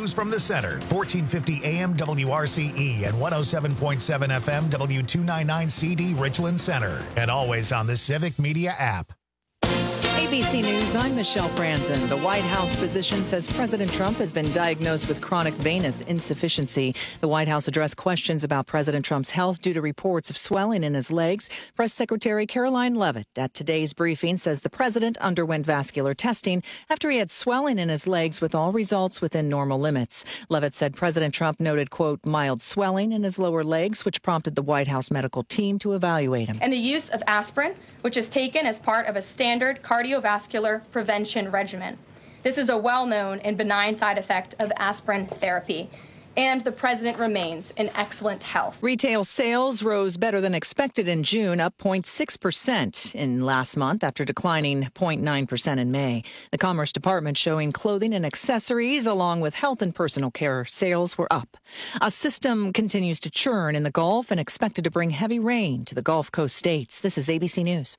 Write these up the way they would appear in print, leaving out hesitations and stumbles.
News from the Center, 1450 AM WRCE and 107.7 FM W299CD Richland Center. And always on the Civic Media app. ABC News, I'm Michelle Franzen. The White House physician says President Trump has been diagnosed with chronic venous insufficiency. The White House addressed questions about President Trump's health due to reports of swelling in his legs. Press Secretary Caroline Leavitt at today's briefing says the president underwent vascular testing after he had swelling in his legs with all results within normal limits. Leavitt said President Trump noted, quote, mild swelling in his lower legs, which prompted the White House medical team to evaluate him. And the use of aspirin, which is taken as part of a standard cardiovascular prevention regimen. This is a well-known and benign side effect of aspirin therapy. And the president remains in excellent health. Retail sales rose better than expected in June, up 0.6% in last month after declining 0.9% in May. The Commerce Department showing clothing and accessories along with health and personal care sales were up. A system continues to churn in the Gulf and expected to bring heavy rain to the Gulf Coast states. This is ABC News.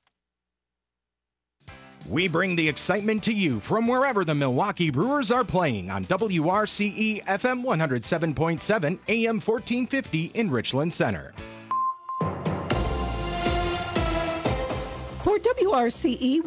We bring the excitement to you from wherever the Milwaukee Brewers are playing on WRCE FM 107.7 AM 1450 in Richland Center. For WRCE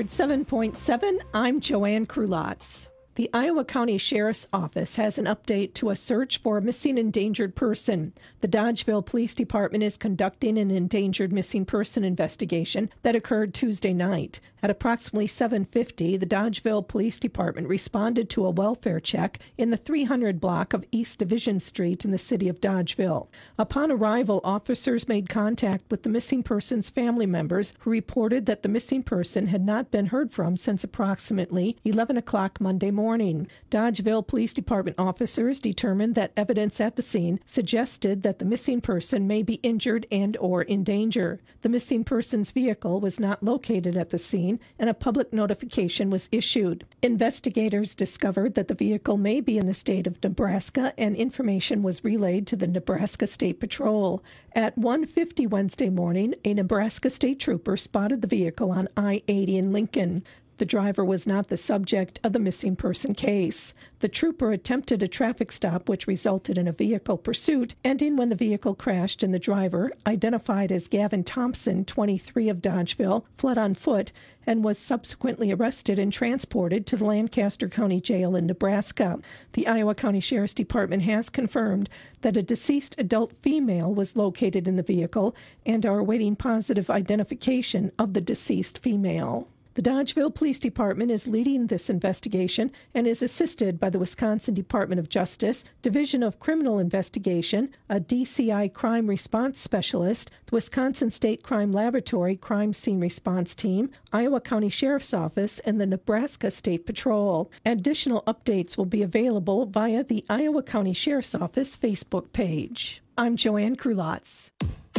107.7, I'm Joanne Krulotz. The Iowa County Sheriff's Office has an update to a search for a missing endangered person. The Dodgeville Police Department is conducting an endangered missing person investigation that occurred Tuesday night. At approximately 7:50, the Dodgeville Police Department responded to a welfare check in the 300 block of East Division Street in the city of Dodgeville. Upon arrival, officers made contact with the missing person's family members who reported that the missing person had not been heard from since approximately 11 o'clock Monday morning. Dodgeville Police Department officers determined that evidence at the scene suggested that the missing person may be injured and or in danger. The missing person's vehicle was not located at the scene, and a public notification was issued. Investigators discovered that the vehicle may be in the state of Nebraska, and information was relayed to the Nebraska State Patrol. At 1:50 Wednesday morning, a Nebraska State Trooper spotted the vehicle on I-80 in Lincoln. The driver was not the subject of the missing person case. The trooper attempted a traffic stop, which resulted in a vehicle pursuit, ending when the vehicle crashed and the driver, identified as Gavin Thompson, 23 of Dodgeville, fled on foot and was subsequently arrested and transported to the Lancaster County Jail in Nebraska. The Iowa County Sheriff's Department has confirmed that a deceased adult female was located in the vehicle and are awaiting positive identification of the deceased female. The Dodgeville Police Department is leading this investigation and is assisted by the Wisconsin Department of Justice, Division of Criminal Investigation, a DCI crime response specialist, the Wisconsin State Crime Laboratory Crime Scene Response Team, Iowa County Sheriff's Office, and the Nebraska State Patrol. Additional updates will be available via the Iowa County Sheriff's Office Facebook page. I'm Joanne Krulotz.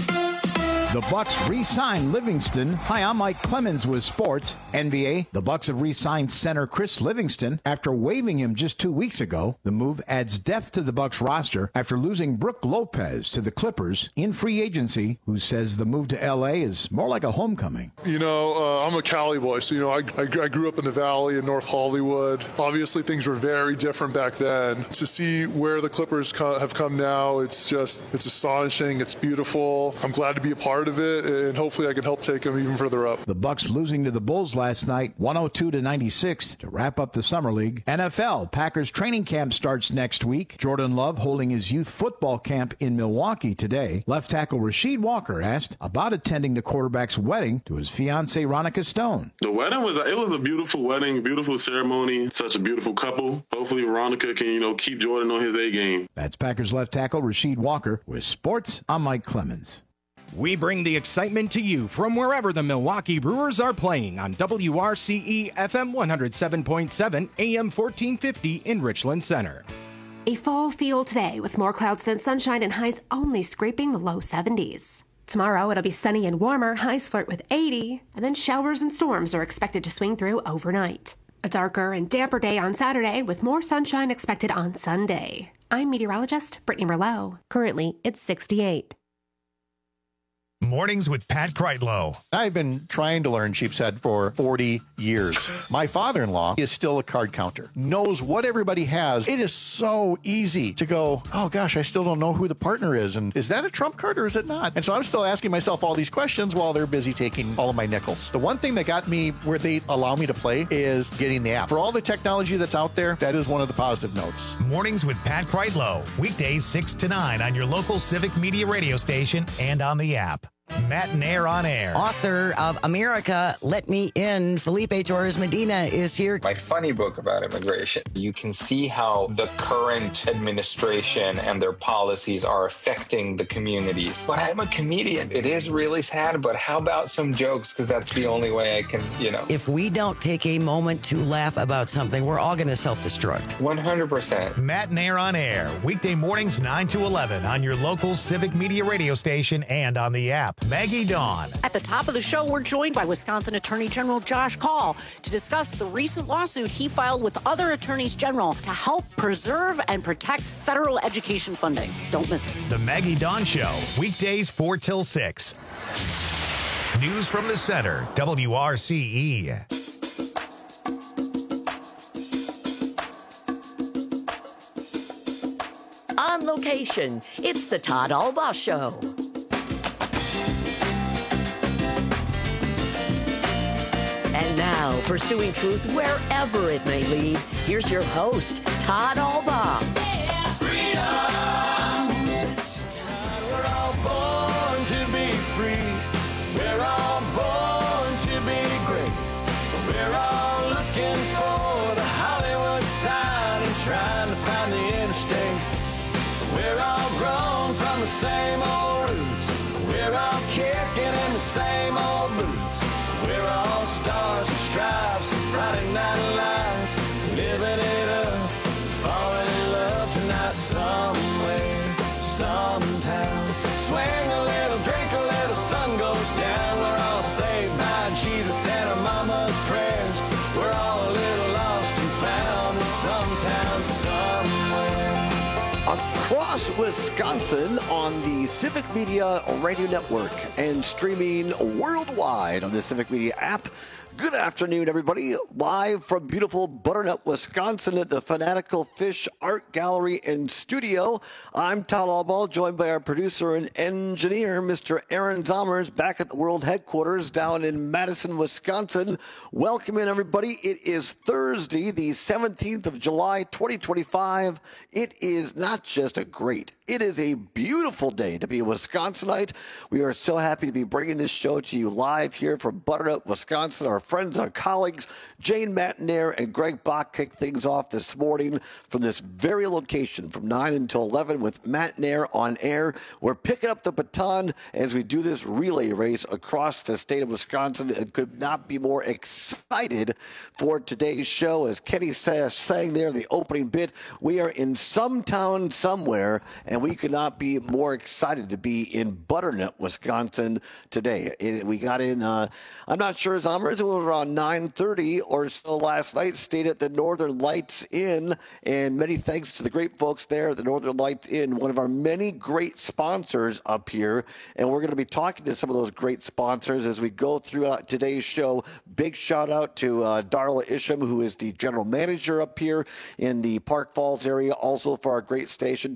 The Bucks re-signed Livingston. Hi, I'm Mike Clemens with sports. NBA, the Bucks have re-signed center Chris Livingston after waiving him just 2 weeks ago. The move adds depth to the Bucks roster after losing Brook Lopez to the Clippers in free agency, who says the move to L.A. is more like a homecoming. I'm a Cali boy, so, I grew up in the Valley in North Hollywood. Obviously, things were very different back then. To see where the Clippers have come now, it's astonishing. It's beautiful. I'm glad to be a part of it, and hopefully I can help take them even further up. The Bucks losing to the Bulls last night, 102-96, to wrap up the Summer League. NFL, Packers training camp starts next week. Jordan Love holding his youth football camp in Milwaukee today. Left tackle Rasheed Walker asked about attending the quarterback's wedding to his fiancée Ronica Stone. The wedding was a beautiful wedding, beautiful ceremony, such a beautiful couple. Hopefully Ronica can, keep Jordan on his A game. That's Packers left tackle Rasheed Walker. With sports, I'm Mike Clemens. We bring the excitement to you from wherever the Milwaukee Brewers are playing on WRCE FM 107.7 AM 1450 in Richland Center. A fall feel today with more clouds than sunshine and highs only scraping the low 70s. Tomorrow it'll be sunny and warmer, highs flirt with 80, and then showers and storms are expected to swing through overnight. A darker and damper day on Saturday with more sunshine expected on Sunday. I'm meteorologist Brittany Merlot. Currently, it's 68. Mornings with Pat Kreitlow. I've been trying to learn sheepshead for 40 years. My father-in-law is still a card counter, knows what everybody has. It is so easy to go, oh gosh, I still don't know who the partner is. And is that a trump card or is it not? And so I'm still asking myself all these questions while they're busy taking all of my nickels. The one thing that got me where they allow me to play is getting the app. For all the technology that's out there, that is one of the positive notes. Mornings with Pat Kreitlow. Weekdays 6 to 9 on your local Civic Media radio station and on the app. Matt Nair on air. Author of America, Let Me In, Felipe Torres Medina is here. My funny book about immigration. You can see how the current administration and their policies are affecting the communities. But I'm a comedian. It is really sad, but how about some jokes? Because that's the only way I can, If we don't take a moment to laugh about something, we're all going to self-destruct. 100%. Matt Nair on air. Weekday mornings 9 to 11 on your local Civic Media radio station and on the app. Maggie Dawn. At the top of the show, we're joined by Wisconsin Attorney General Josh Kaul to discuss the recent lawsuit he filed with other attorneys general to help preserve and protect federal education funding. Don't miss it. The Maggie Dawn Show, weekdays 4 till 6. News from the center, WRCE. On location, it's the Todd Albaugh Show. And now, pursuing truth wherever it may lead, here's your host, Todd Albaugh. Freedom! We're all born to be free. We're all born to be great. We're all looking for the Hollywood sign and trying to find the interstate. We're all grown from the same old roots. We're all kicking in the same old boots. We're all stars and stripes and Friday night lights, living it up, falling in love tonight somewhere, sometime. Swing a little, drink a little, sun goes down. We're all saved by Jesus and our mama's prayers. We're all a little lost and found in some town somewhere. Across Wisconsin on the Civic Media Radio Network and streaming worldwide on the Civic Media app. Good afternoon, everybody. Live from beautiful Butternut, Wisconsin at the Fanatical Fish Art Gallery and Studio. I'm Todd Albaugh, joined by our producer and engineer, Mr. Aaron Zommers, back at the world headquarters down in Madison, Wisconsin. Welcome in, everybody. It is Thursday, the 17th of July, 2025. It is not just a great, it is a beautiful day to be a Wisconsinite. We are so happy to be bringing this show to you live here from Butternut, Wisconsin. Our friends, our colleagues, Jane Matt Nair and Greg Bach kicked things off this morning from this very location from 9 until 11 with Matt Nair on air. We're picking up the baton as we do this relay race across the state of Wisconsin and could not be more excited for today's show. As Kenny sang there in the opening bit, we are in some town somewhere, and we could not be more excited to be in Butternut, Wisconsin today. We got in, I'm not sure, Zommers, it was around 9:30 or so last night, stayed at the Northern Lights Inn, and many thanks to the great folks there at the Northern Lights Inn, one of our many great sponsors up here, and we're going to be talking to some of those great sponsors as we go throughout today's show. Big shout out to Darla Isham, who is the general manager up here in the Park Falls area, also for our great station,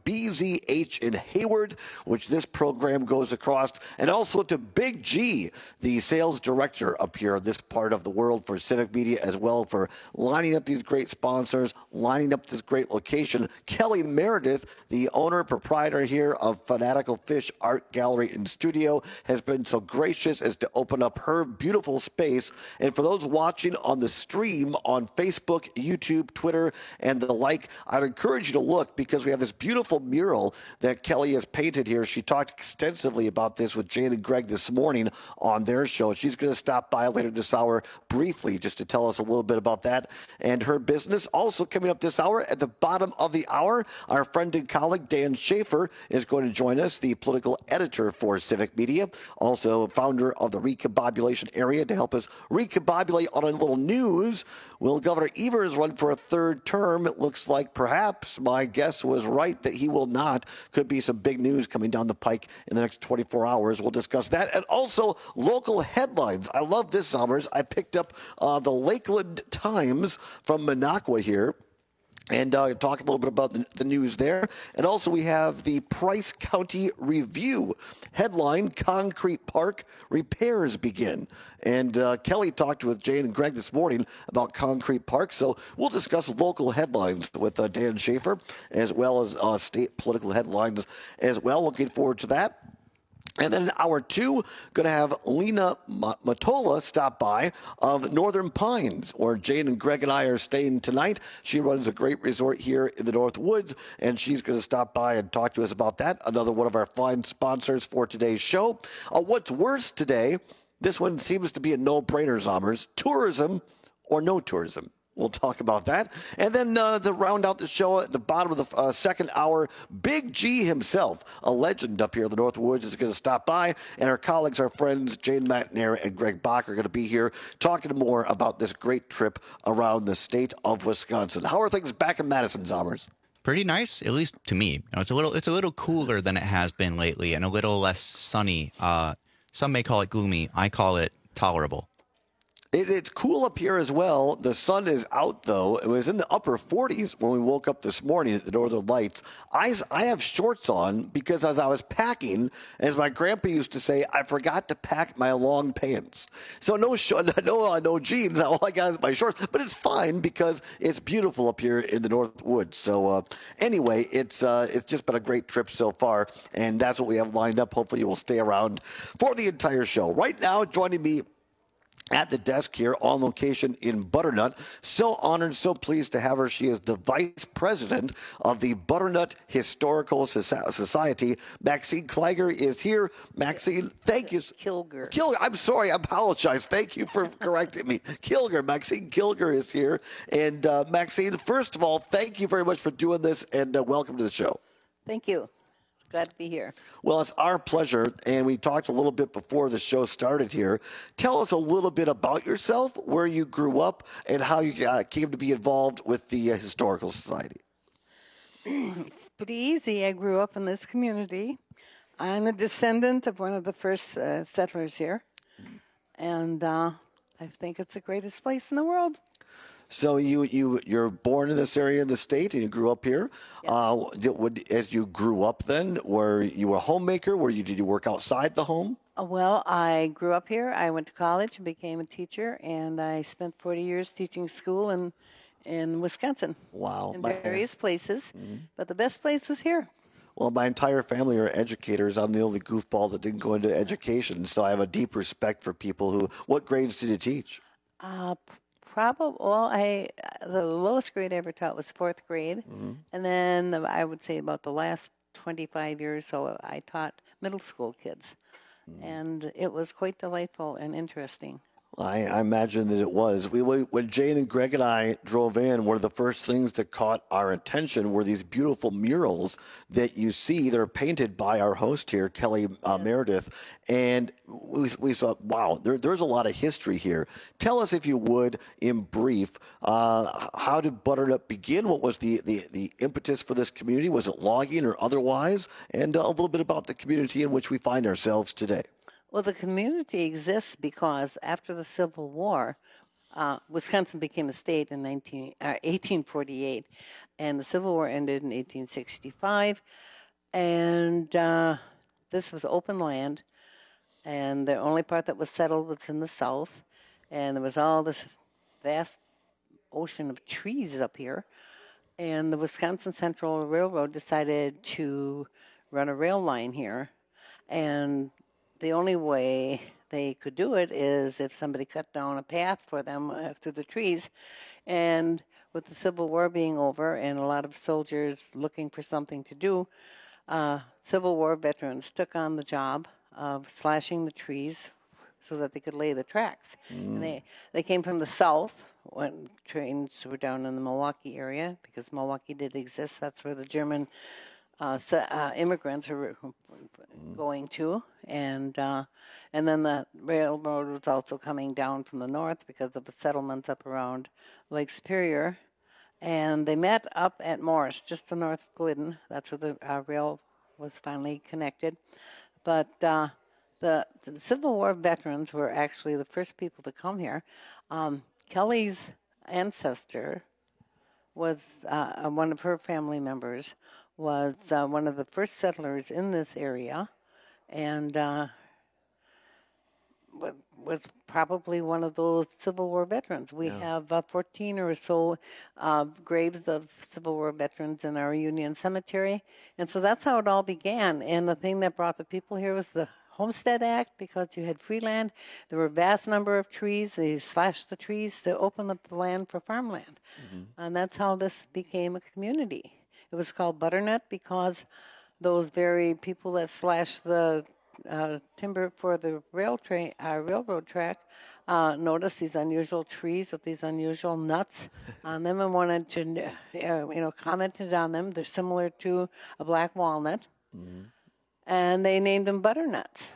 WBZH in Hayward, which this program goes across, and also to Big G, the sales director up here in this part of the world for Civic Media as well, for lining up these great sponsors, lining up this great location. Kelly Meredith, the owner, proprietor here of Fanatical Fish Art Gallery and Studio, has been so gracious as to open up her beautiful space. And for those watching on the stream on Facebook, YouTube, Twitter, and the like, I'd encourage you to look because we have this beautiful mural that Kelly has painted here. She talked extensively about this with Jane and Greg this morning on their show. She's going to stop by later this this hour briefly just to tell us a little bit about that and her business. Also coming up this hour, at the bottom of the hour, our friend and colleague Dan Schaefer is going to join us, the political editor for Civic Media, also founder of the Recombobulation Area, to help us recombobulate on a little news. Will Governor Evers run for a third term? It looks like perhaps my guess was right that he will not. Could be some big news coming down the pike in the next 24 hours. We'll discuss that. And also local headlines. I love this, Summers. I picked up the Lakeland Times from Minocqua here. And talk a little bit about the news there. And also we have the Price County Review. Headline, Concrete Park repairs begin. And Kelly talked with Jane and Greg this morning about Concrete Park. So we'll discuss local headlines with Dan Schaefer, as well as state political headlines as well. Looking forward to that. And then in hour 2, going to have Lena Matola stop by of Northern Pines, where Jane and Greg and I are staying tonight. She runs a great resort here in the North Woods, and she's going to stop by and talk to us about that. Another one of our fine sponsors for today's show. What's worse today, this one seems to be a no-brainer, Zommers. Tourism or no tourism. We'll talk about that. And then to round out the show at the bottom of the second hour, Big G himself, a legend up here in the North Woods, is going to stop by. And our colleagues, our friends, Jane McNair and Greg Bach, are going to be here talking more about this great trip around the state of Wisconsin. How are things back in Madison, Zommers? Pretty nice, at least to me. It's a little cooler than it has been lately, and a little less sunny. Some may call it gloomy. I call it tolerable. It's cool up here as well. The sun is out, though. It was in the upper 40s when we woke up this morning at the Northern Lights. I have shorts on because as I was packing, as my grandpa used to say, I forgot to pack my long pants. So no jeans. All I got is my shorts. But it's fine because it's beautiful up here in the North Woods. So anyway, it's just been a great trip so far, and that's what we have lined up. Hopefully you will stay around for the entire show. Right now, joining me at the desk here on location in Butternut. So honored, so pleased to have her. She is the vice president of the Butternut Historical Society. Maxine Kliger is here. Maxine, thank you. Kilger. I'm sorry. I apologize. Thank you for correcting me. Kilger. Maxine Kilger is here. And Maxine, first of all, thank you very much for doing this, and welcome to the show. Thank you. Glad to be here. Well, it's our pleasure, and we talked a little bit before the show started here. Tell us a little bit about yourself, where you grew up, and how you came to be involved with the Historical Society. It's pretty easy. I grew up in this community. I'm a descendant of one of the first settlers here, and I think it's the greatest place in the world. So you're born in this area in the state, and you grew up here. Yes. As you grew up, then, were you a homemaker? Did you work outside the home? Well, I grew up here. I went to college and became a teacher, and I spent 40 years teaching school in Wisconsin. Wow! In various places, but the best place was here. Well, my entire family are educators. I'm the only goofball that didn't go into education, so I have a deep respect for people who. What grades did you teach? The lowest grade I ever taught was 4th grade, and then I would say about the last 25 years so I taught middle school kids, and it was quite delightful and interesting. I imagine that it was. When Jane and Greg and I drove in, one of the first things that caught our attention were these beautiful murals that you see. They're painted by our host here, Kelly Meredith. And we thought, wow, there's a lot of history here. Tell us, if you would, in brief, how did Butternut begin? What was the impetus for this community? Was it logging or otherwise? And a little bit about the community in which we find ourselves today. Well, the community exists because after the Civil War, Wisconsin became a state in 1848, and the Civil War ended in 1865, and this was open land, and the only part that was settled was in the south, and there was all this vast ocean of trees up here, and the Wisconsin Central Railroad decided to run a rail line here, and the only way they could do it is if somebody cut down a path for them through the trees. And with the Civil War being over and a lot of soldiers looking for something to do, Civil War veterans took on the job of slashing the trees so that they could lay the tracks. And they came from the south when trains were down in the Milwaukee area, because Milwaukee did exist. That's where the German immigrants were going to, and then the railroad was also coming down from the north because of the settlements up around Lake Superior, and they met up at Morris, just to north of Glidden. That's where the rail was finally connected. But the Civil War veterans were actually the first people to come here. Kelly's ancestor was one of her family members was one of the first settlers in this area, and was probably one of those Civil War veterans. We have 14 or so graves of Civil War veterans in our Union Cemetery, and so that's how it all began. And the thing that brought the people here was the Homestead Act, because you had free land. There were a vast number of trees. They slashed the trees to open up the land for farmland, and that's how this became a community. It was called Butternut because those very people that slashed the timber for the railroad track noticed these unusual trees with these unusual nuts on them and wanted to, commented on them. They're similar to a black walnut, and they named them butternuts.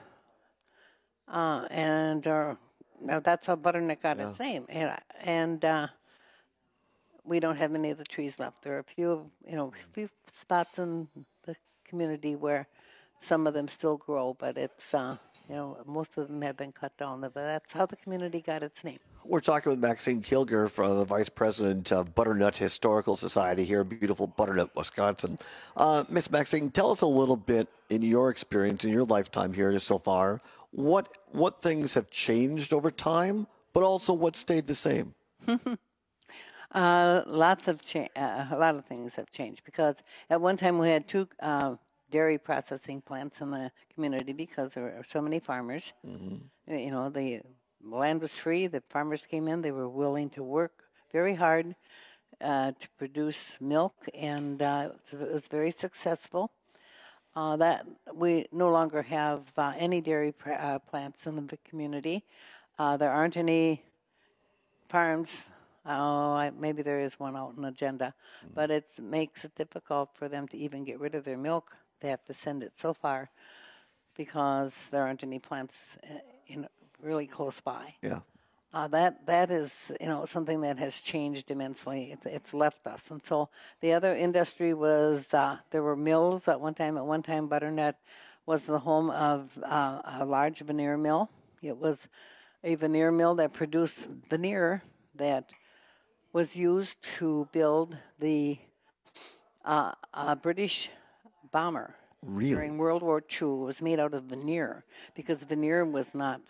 That's how butternut got its name. And we don't have any of the trees left. There are a few spots in the community where some of them still grow, but it's, most of them have been cut down. But that's how the community got its name. We're talking with Maxine Kilger, the Vice President of Butternut Historical Society here in beautiful Butternut, Wisconsin. Miss Maxine, tell us a little bit, in your experience, in your lifetime here so far, what things have changed over time, but also what stayed the same? A lot of things have changed, because at one time we had two dairy processing plants in the community because there were so many farmers. The land was free. The farmers came in. They were willing to work very hard to produce milk, and it was very successful. That we no longer have any dairy plants in the community. There aren't any farms. Maybe there is one out in Agenda, but it makes it difficult for them to even get rid of their milk. They have to send it so far because there aren't any plants really close by. Yeah. That is something that has changed immensely. It's left us, and so the other industry was there were mills at one time. At one time, Butternut was the home of a large veneer mill. It was a veneer mill that produced veneer that was used to build the British bomber during World War II. It was made out of veneer because veneer was not,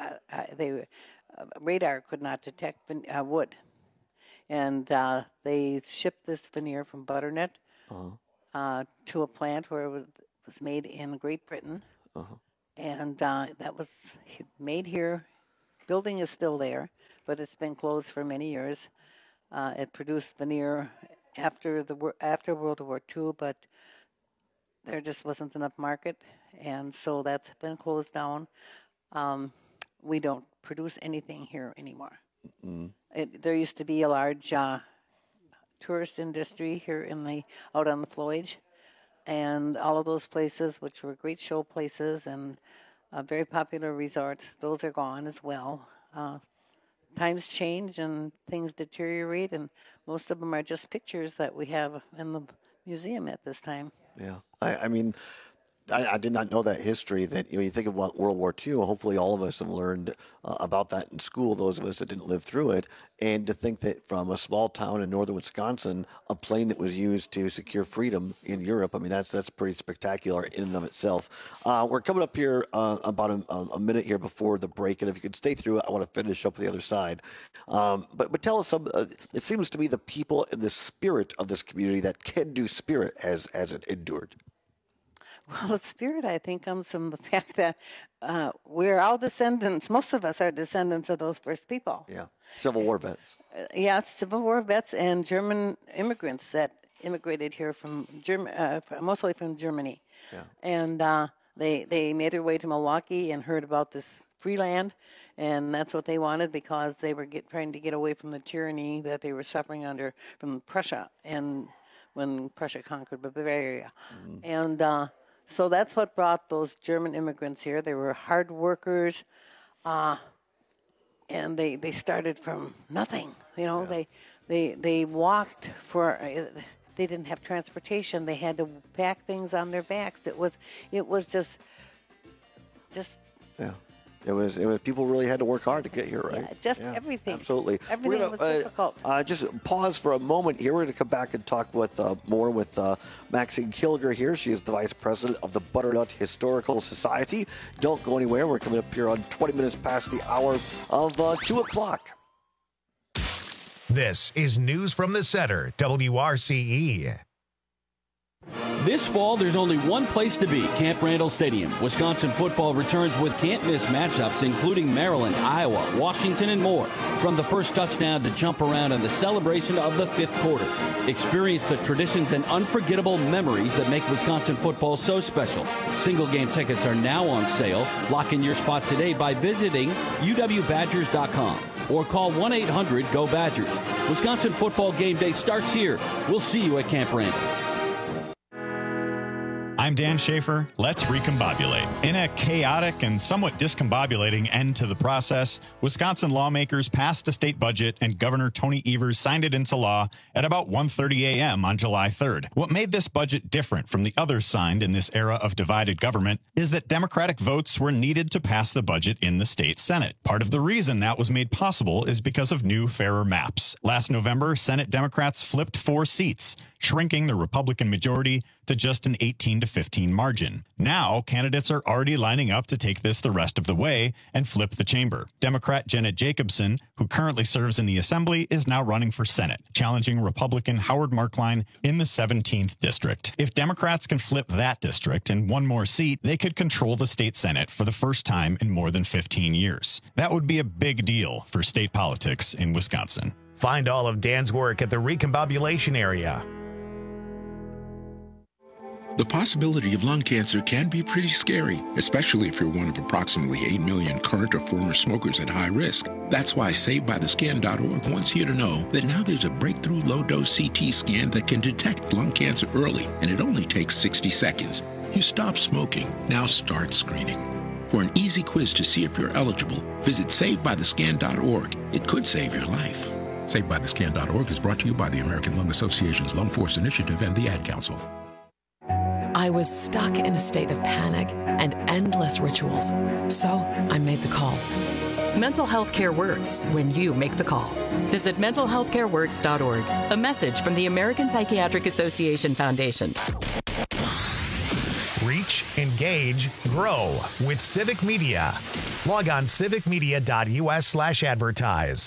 radar could not detect wood. And they shipped this veneer from Butternut to a plant where it was made in Great Britain. And that was made here. Building is still there, but it's been closed for many years. It produced veneer after World War II, but there just wasn't enough market, and so that's been closed down. We don't produce anything here anymore. There used to be a large tourist industry here out on the Floyd, and all of those places, which were great show places and very popular resorts, those are gone as well. Times change and things deteriorate, and most of them are just pictures that we have in the museum at this time. Yeah. I mean, I did not know that history. That you think about World War II. Hopefully, all of us have learned about that in school. Those of us that didn't live through it, and to think that from a small town in northern Wisconsin, a plane that was used to secure freedom in Europe. I mean, that's pretty spectacular in and of itself. We're coming up here about a minute here before the break, and if you could stay through it, I want to finish up with the other side. But tell us some. It seems to be the people and the spirit of this community that can do spirit as it endured. Well, the spirit, I think, comes from the fact that we're all descendants. Most of us are descendants of those first people. Yeah, Civil War vets. Civil War vets and German immigrants that immigrated here from mostly from Germany. Yeah. And they made their way to Milwaukee and heard about this free land, and that's what they wanted because they were trying to get away from the tyranny that they were suffering under from Prussia, and when Prussia conquered Bavaria. And so that's what brought those German immigrants here. They were hard workers, and they started from nothing. They walked for. They didn't have transportation. They had to pack things on their backs. It was just. Yeah. It was people really had to work hard to get here, right? Everything. Absolutely. Everything was difficult. Just pause for a moment here. We're going to come back and talk with more with Maxine Kilger here. She is the Vice President of the Butternut Historical Society. Don't go anywhere. We're coming up here on 20 minutes past the hour of 2 o'clock. This is News from the Center, WRCE. This fall, there's only one place to be, Camp Randall Stadium. Wisconsin football returns with can't-miss matchups, including Maryland, Iowa, Washington, and more. From the first touchdown to jump around and the celebration of the fifth quarter. Experience the traditions and unforgettable memories that make Wisconsin football so special. Single-game tickets are now on sale. Lock in your spot today by visiting uwbadgers.com or call 1-800-GO-BADGERS. Wisconsin football game day starts here. We'll see you at Camp Randall. I'm Dan Schaefer. Let's recombobulate. In a chaotic and somewhat discombobulating end to the process, Wisconsin lawmakers passed a state budget and Governor Tony Evers signed it into law at about 1:30 a.m. on July 3rd. What made this budget different from the others signed in this era of divided government is that Democratic votes were needed to pass the budget in the state Senate. Part of the reason that was made possible is because of new, fairer maps. Last November, Senate Democrats flipped 4 seats, shrinking the Republican majority to just an 18-15 margin. Now, candidates are already lining up to take this the rest of the way and flip the chamber. Democrat Janet Jacobson, who currently serves in the Assembly, is now running for Senate, challenging Republican Howard Markline in the 17th district. If Democrats can flip that district and one more seat, they could control the state Senate for the first time in more than 15 years. That would be a big deal for state politics in Wisconsin. Find all of Dan's work at the Recombobulation area. The possibility of lung cancer can be pretty scary, especially if you're one of approximately 8 million current or former smokers at high risk. That's why SaveByTheScan.org wants you to know that now there's a breakthrough low-dose CT scan that can detect lung cancer early, and it only takes 60 seconds. You stop smoking, now start screening. For an easy quiz to see if you're eligible, visit SaveByTheScan.org. It could save your life. SaveByTheScan.org is brought to you by the American Lung Association's Lung Force Initiative and the Ad Council. I was stuck in a state of panic and endless rituals. So I made the call. Mental health care works when you make the call. Visit mentalhealthcareworks.org. A message from the American Psychiatric Association Foundation. Reach, engage, grow with Civic Media. Log on civicmedia.us/advertise.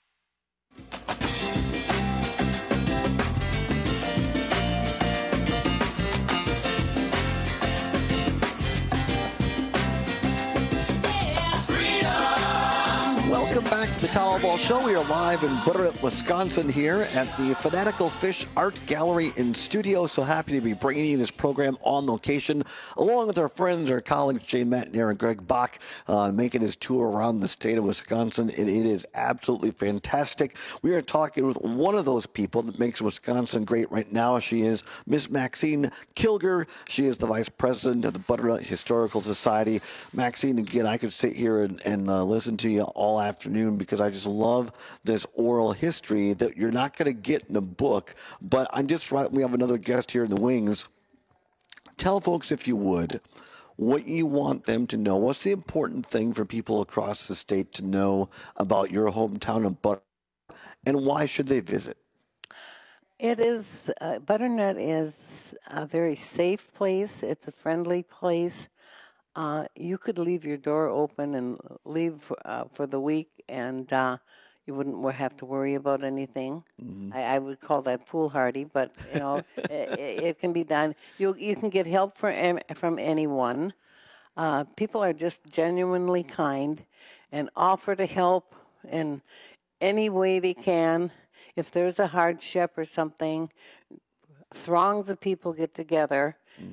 Welcome back to the Towel Ball Show. We are live in Butternut, Wisconsin here at the Fanatical Fish Art Gallery in studio. So happy to be bringing you this program on location, along with our friends, our colleagues, Jane Matnier and Greg Bach, making this tour around the state of Wisconsin. And it is absolutely fantastic. We are talking with one of those people that makes Wisconsin great right now. She is Miss Maxine Kilger. She is the Vice President of the Butternut Historical Society. Maxine, again, I could sit here and listen to you all afternoon because I just love this oral history that you're not going to get in a book. But I'm just right. We have another guest here in the wings. Tell folks, if you would, what you want them to know. What's the important thing for people across the state to know about your hometown of Butternut, and why should they visit? It is, Butternut is a very safe place. It's a friendly place. You could leave your door open and leave for the week, and you wouldn't have to worry about anything. Mm-hmm. I would call that foolhardy, but you know, it can be done. You can get help from anyone. People are just genuinely kind and offer to help in any way they can. If there's a hardship or something, throngs of people get together. Mm-hmm.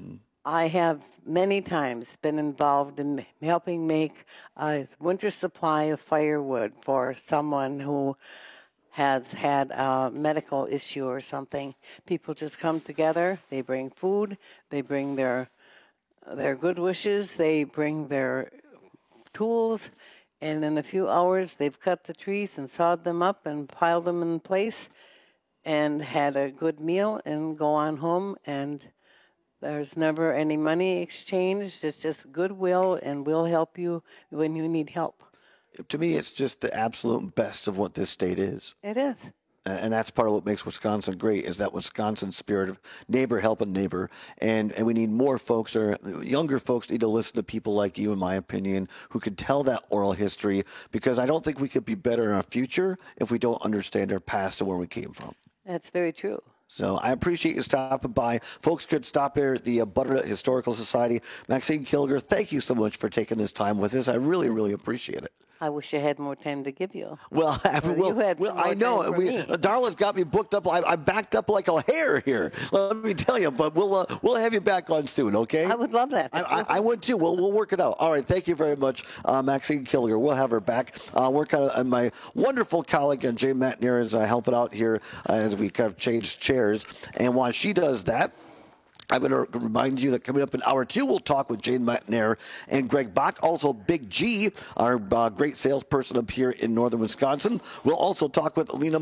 I have many times been involved in helping make a winter supply of firewood for someone who has had a medical issue or something. People just come together, they bring food, they bring their good wishes, they bring their tools, and in a few hours they've cut the trees and sawed them up and piled them in place and had a good meal and go on home, and there's never any money exchanged. It's just goodwill, and we'll help you when you need help. To me, it's just the absolute best of what this state is. It is. And that's part of what makes Wisconsin great, is that Wisconsin spirit of neighbor helping neighbor. And we need more folks, or younger folks need to listen to people like you, in my opinion, who can tell that oral history, because I don't think we could be better in our future if we don't understand our past and where we came from. That's very true. So I appreciate you stopping by. Folks could stop here at the Butternut Historical Society. Maxine Kilger, thank you so much for taking this time with us. I really, really appreciate it. I wish I had more time to give you. Well, I know. Darla's got me booked up. I'm backed up like a hare here. Let me tell you. But we'll have you back on soon, okay? I would love that. I would too. We'll work it out. All right. Thank you very much, Maxine Kilger. We'll have her back. We're kind of my wonderful colleague Jane McNair is helping out here as we kind of change chairs. And while she does that, I'm going to remind you that coming up in hour 2, we'll talk with Jane McNair and Greg Bach. Also, Big G, our great salesperson up here in northern Wisconsin. We'll also talk with Alina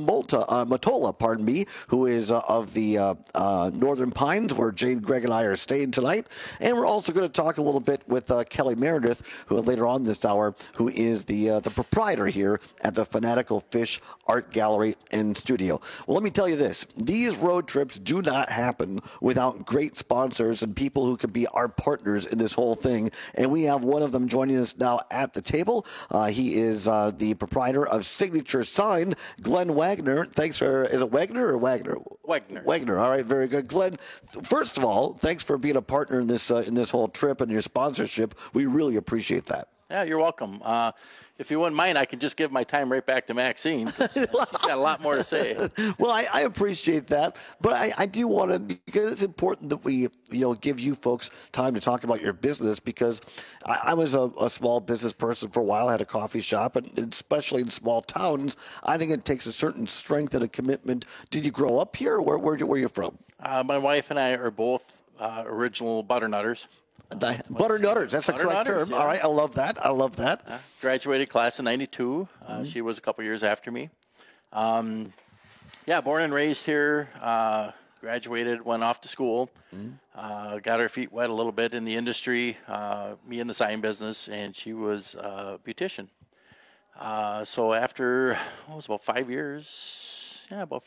Matola, who is of the Northern Pines, where Jane, Greg, and I are staying tonight. And we're also going to talk a little bit with Kelly Meredith, who later on this hour, who is the proprietor here at the Fanatical Fish Art Gallery and Studio. Well, let me tell you this. These road trips do not happen without great sponsors and people who can be our partners in this whole thing. And we have one of them joining us now at the table. He is the proprietor of Signature Sign, Glenn Wagner. Thanks for, is it Wagner or Wagner? Wagner. All right, very good. Glenn, first of all, thanks for being a partner in this whole trip and your sponsorship. We really appreciate that. Yeah, you're welcome. If you wouldn't mind, I can just give my time right back to Maxine. She's got a lot more to say. Well, I appreciate that, but I do want to, because it's important that we give you folks time to talk about your business, because I was a small business person for a while, had a coffee shop, and especially in small towns, I think it takes a certain strength and a commitment. Did you grow up here, or where are you from? My wife and I are both original Butternutters. Butternutters, that's the correct term. Yeah. All right, I love that. Graduated class in 92. She was a couple years after me. Born and raised here. Graduated, went off to school. Got her feet wet a little bit in the industry, me in the sign business, and she was a beautician. So after, it was about 5 years.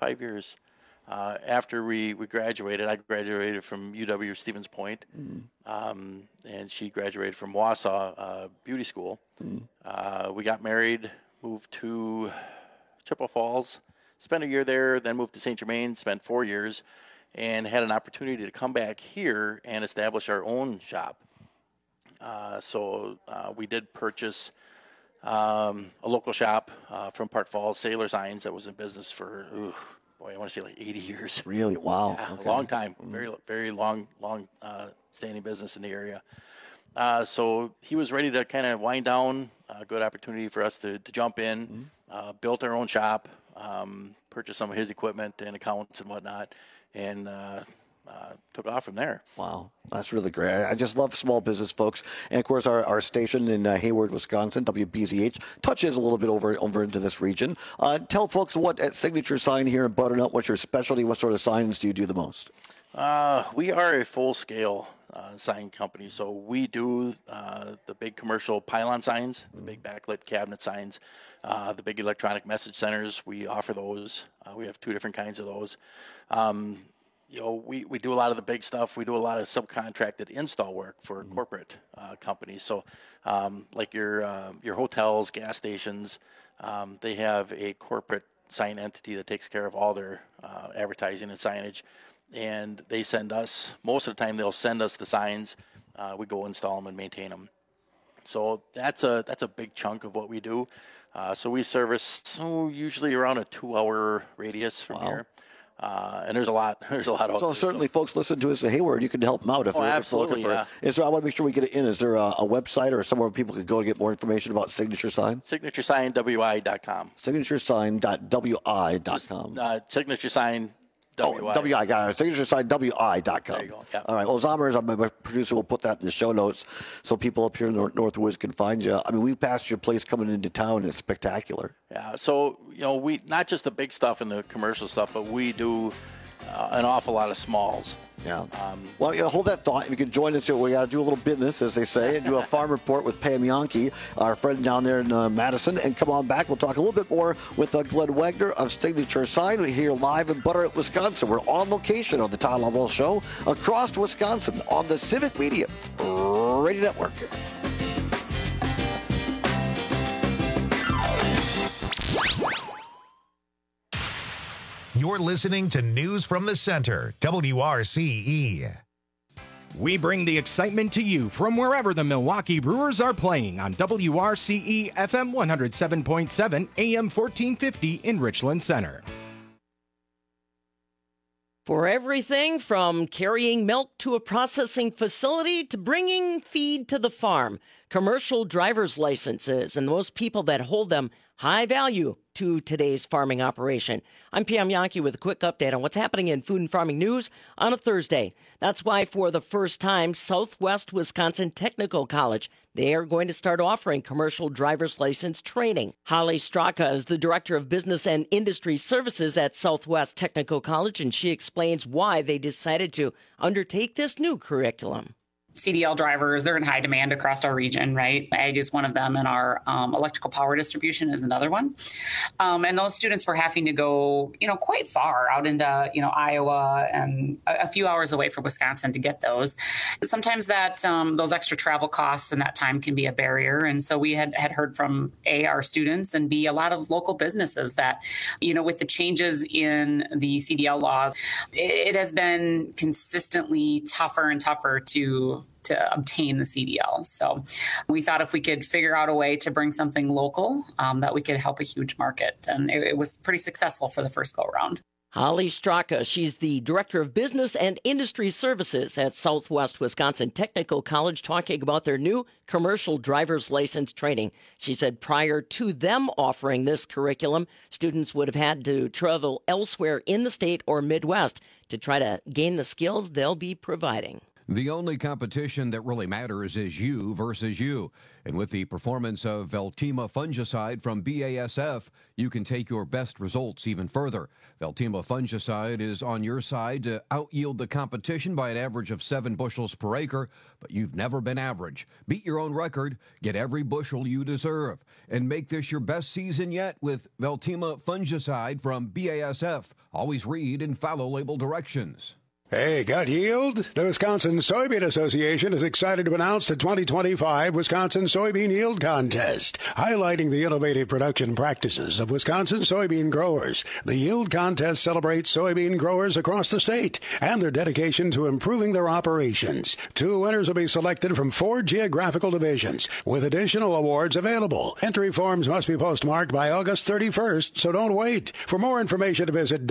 After we graduated, I graduated from UW Stevens Point, and she graduated from Wausau Beauty School. We got married, moved to Chippewa Falls, spent a year there, then moved to St. Germain, spent 4 years, and had an opportunity to come back here and establish our own shop. So we did purchase a local shop from Park Falls, Sailor Signs, that was in business for... I want to say like 80 years. Really? Wow. Yeah, okay. A long time. Very, very long standing business in the area. So he was ready to kind of wind down. A good opportunity for us to jump in. Built our own shop. Purchased some of his equipment and accounts and whatnot. And took off from there. Wow, that's really great. I just love small business folks. And, of course, our station in Hayward, Wisconsin, WBZH, touches a little bit over into this region. Tell folks what at Signature Sign here in Butternut, what's your specialty? What sort of signs do you do the most? We are a full-scale sign company. So we do the big commercial pylon signs, the big backlit cabinet signs, the big electronic message centers. We offer those. We have 2 different kinds of those. We do a lot of the big stuff. We do a lot of subcontracted install work for corporate companies. So, like your hotels, gas stations, they have a corporate sign entity that takes care of all their advertising and signage, and they send us. Most of the time, they'll send us the signs. We go install them and maintain them. So that's a big chunk of what we do. So we service usually around a 2-hour radius from here. And there's a lot of. So certainly, folks listen to us in Hayward. You can help them out if they're absolutely, looking for. Is there? I want to make sure we get it in. Is there a website or somewhere people can go to get more information about Signature Sign? SignatureSignWI.com. SignatureSign.wi.com. Signature Sign. WI, got it. SignatureSignWI.com. There you go. Yep. All right. Well, Zommers, my producer, will put that in the show notes so people up here in Northwoods can find you. I mean, we've passed your place coming into town. It's spectacular. Yeah. So, we not just the big stuff and the commercial stuff, but we do an awful lot of smalls. Yeah. Well, hold that thought. You can join us here. We got to do a little business, as they say, and do a farm report with Pam Yankee, our friend down there in Madison. And come on back. We'll talk a little bit more with Glenn Wagner of Signature Sign. We're here live in Butteret, Wisconsin. We're on location on the Todd Lovell Show across Wisconsin on the Civic Media Radio Network. You're listening to News from the Center, WRCE. We bring the excitement to you from wherever the Milwaukee Brewers are playing on WRCE FM 107.7 AM 1450 in Richland Center. For everything from carrying milk to a processing facility to bringing feed to the farm, commercial driver's licenses and most people that hold them high value to today's farming operation. I'm Pam Yankee with a quick update on what's happening in food and farming news on a Thursday. That's why for the first time, Southwest Wisconsin Technical College, they are going to start offering commercial driver's license training. Holly Straka is the Director of Business and Industry Services at Southwest Technical College, and she explains why they decided to undertake this new curriculum. CDL drivers, they're in high demand across our region, right? Ag is one of them, and our electrical power distribution is another one. And those students were having to go, quite far out into, Iowa and a few hours away from Wisconsin to get those. Sometimes that those extra travel costs and that time can be a barrier. And so we had heard from our students, and B, a lot of local businesses that, with the changes in the CDL laws, it has been consistently tougher and tougher to obtain the CDL. So we thought if we could figure out a way to bring something local, that we could help a huge market. And it was pretty successful for the first go around. Holly Straka, she's the Director of Business and Industry Services at Southwest Wisconsin Technical College, talking about their new commercial driver's license training. She said prior to them offering this curriculum, students would have had to travel elsewhere in the state or Midwest to try to gain the skills they'll be providing. The only competition that really matters is you versus you. And with the performance of Veltima fungicide from BASF, you can take your best results even further. Veltima fungicide is on your side to out-yield the competition by an average of 7 bushels per acre, but you've never been average. Beat your own record, get every bushel you deserve, and make this your best season yet with Veltima fungicide from BASF. Always read and follow label directions. Hey, got yield? The Wisconsin Soybean Association is excited to announce the 2025 Wisconsin Soybean Yield Contest, highlighting the innovative production practices of Wisconsin soybean growers. The Yield Contest celebrates soybean growers across the state and their dedication to improving their operations. 2 winners will be selected from 4 geographical divisions, with additional awards available. Entry forms must be postmarked by August 31st, so don't wait. For more information, visit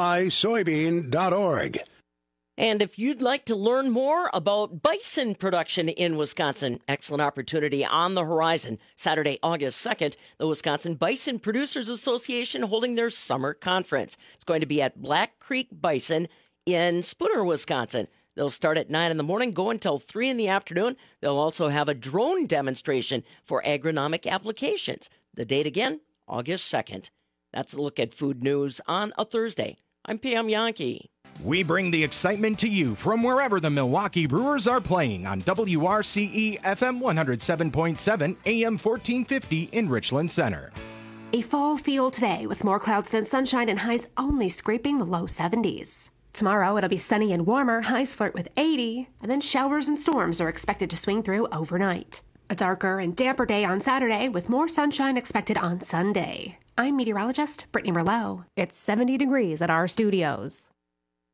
wisoybean.org. And if you'd like to learn more about bison production in Wisconsin, excellent opportunity on the horizon. Saturday, August 2nd, the Wisconsin Bison Producers Association holding their summer conference. It's going to be at Black Creek Bison in Spooner, Wisconsin. They'll start at 9 in the morning, go until 3 in the afternoon. They'll also have a drone demonstration for agronomic applications. The date again, August 2nd. That's a look at food news on a Thursday. I'm Pam Yankee. We bring the excitement to you from wherever the Milwaukee Brewers are playing on WRCE FM 107.7 AM 1450 in Richland Center. A fall feel today with more clouds than sunshine and highs only scraping the low 70s. Tomorrow it'll be sunny and warmer, highs flirt with 80, and then showers and storms are expected to swing through overnight. A darker and damper day on Saturday with more sunshine expected on Sunday. I'm meteorologist Brittany Merlot. It's 70 degrees at our studios.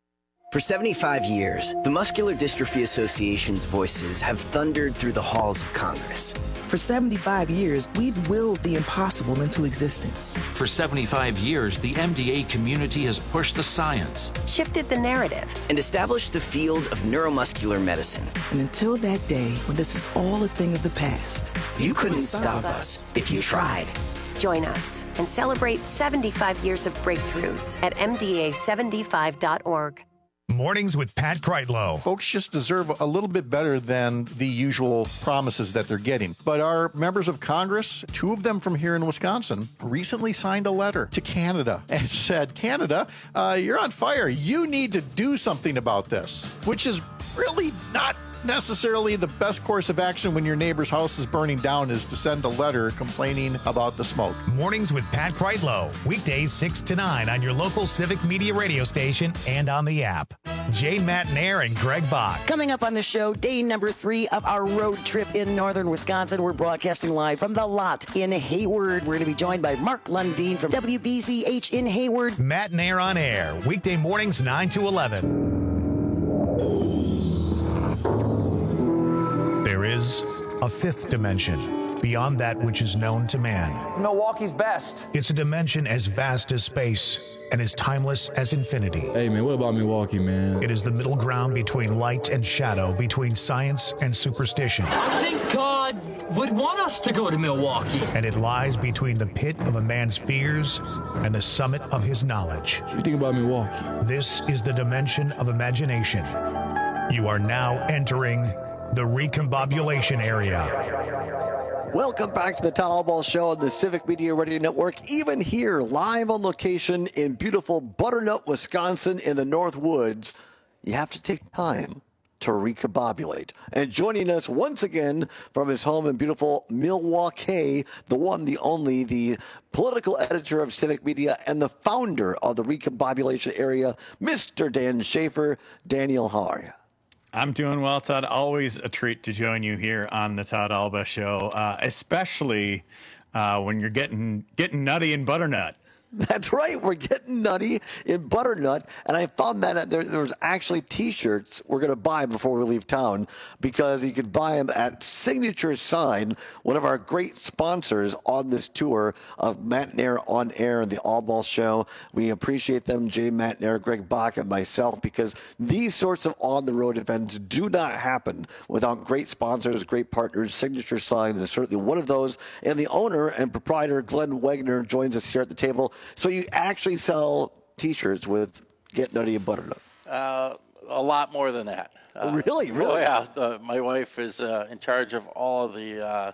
For 75 years, the Muscular Dystrophy Association's voices have thundered through the halls of Congress. For 75 years, we've willed the impossible into existence. For 75 years, the MDA community has pushed the science, shifted the narrative, and established the field of neuromuscular medicine. And until that day when this is all a thing of the past, you couldn't stop us if you tried. Join us and celebrate 75 years of breakthroughs at MDA75.org. Mornings with Pat Kreitlow. Folks just deserve a little bit better than the usual promises that they're getting. But our members of Congress, 2 of them from here in Wisconsin, recently signed a letter to Canada and said, Canada, you're on fire. You need to do something about this, which is really not necessarily the best course of action when your neighbor's house is burning down, is to send a letter complaining about the smoke. Mornings with Pat Kreitlow. Weekdays 6 to 9 on your local Civic Media radio station and on the app. Jay Matnair and Greg Bach. Coming up on the show, day number 3 of our road trip in northern Wisconsin. We're broadcasting live from the lot in Hayward. We're going to be joined by Mark Lundeen from WBZH in Hayward. Matnair on air. Weekday mornings 9 to 11. There is a 5th dimension beyond that which is known to man. Milwaukee's best. It's a dimension as vast as space and as timeless as infinity. Hey, man, what about Milwaukee, man? It is the middle ground between light and shadow, between science and superstition. I think God would want us to go to Milwaukee. And it lies between the pit of a man's fears and the summit of his knowledge. What do you think about Milwaukee? This is the dimension of imagination. You are now entering the recombobulation area. Welcome back to the Todd Albaugh Show on the Civic Media Radio Network. Even here, live on location in beautiful Butternut, Wisconsin in the North Woods, you have to take time to recombobulate. And joining us once again from his home in beautiful Milwaukee, the one, the only, the political editor of Civic Media and the founder of the recombobulation area, Mr. Dan Schaefer. Daniel, how are you? I'm doing well, Todd. Always a treat to join you here on the Todd Albaugh Show, especially when you're getting nutty in Butternut. That's right. We're getting nutty in Butternut. And I found that there was actually T-shirts we're going to buy before we leave town, because you could buy them at Signature Sign, one of our great sponsors on this tour of Matnair on Air and the Albaugh Show. We appreciate them, Jay Matnair, Greg Bach, and myself, because these sorts of on-the-road events do not happen without great sponsors, great partners. Signature Sign is certainly one of those. And the owner and proprietor, Glenn Wegner, joins us here at the table. So you actually sell T-shirts with "Get Nutty in Butternut"? A lot more than that. Really? Oh yeah. My wife is in charge of all of the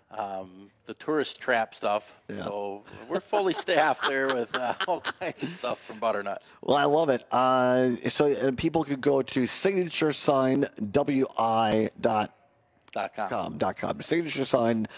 tourist trap stuff. Yeah. So we're fully staffed there with all kinds of stuff from Butternut. Well, I love it. So people could go to signaturesign.wi.com. Signature Sign,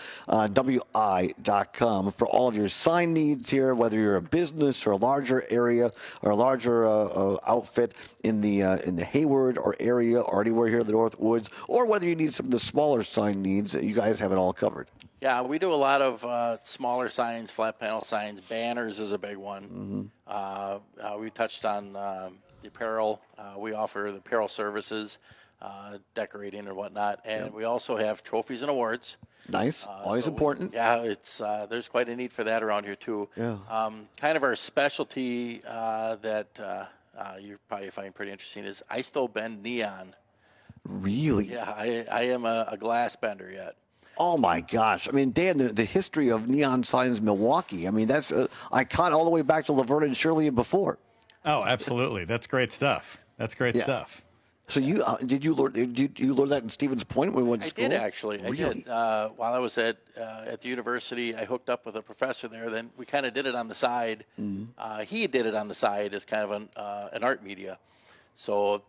WI.com for all of your sign needs here, whether you're a business or a larger area or a larger outfit in the Hayward or area or anywhere here in the North Woods, or whether you need some of the smaller sign needs. You guys have it all covered. Yeah, we do a lot of smaller signs, flat panel signs. Banners is a big one. Mm-hmm. We touched on the apparel. We offer the apparel services. Decorating and whatnot, and we also have trophies and awards. Nice, always important. It's there's quite a need for that around here too. Yeah. Kind of our specialty that you probably find pretty interesting is I still bend neon. Really? Yeah, I am a glass bender yet. Oh my gosh! I mean, Dan, the history of neon signs in Milwaukee. I mean, that's iconic all the way back to Laverne and Shirley and before. Oh, absolutely. That's great stuff. Stuff. So did you learn that in Stevens Point when we went to school? I did actually. Really? I did. While I was at the university, I hooked up with a professor there. Then we kind of did it on the side. Mm-hmm. He did it on the side as kind of an art media. So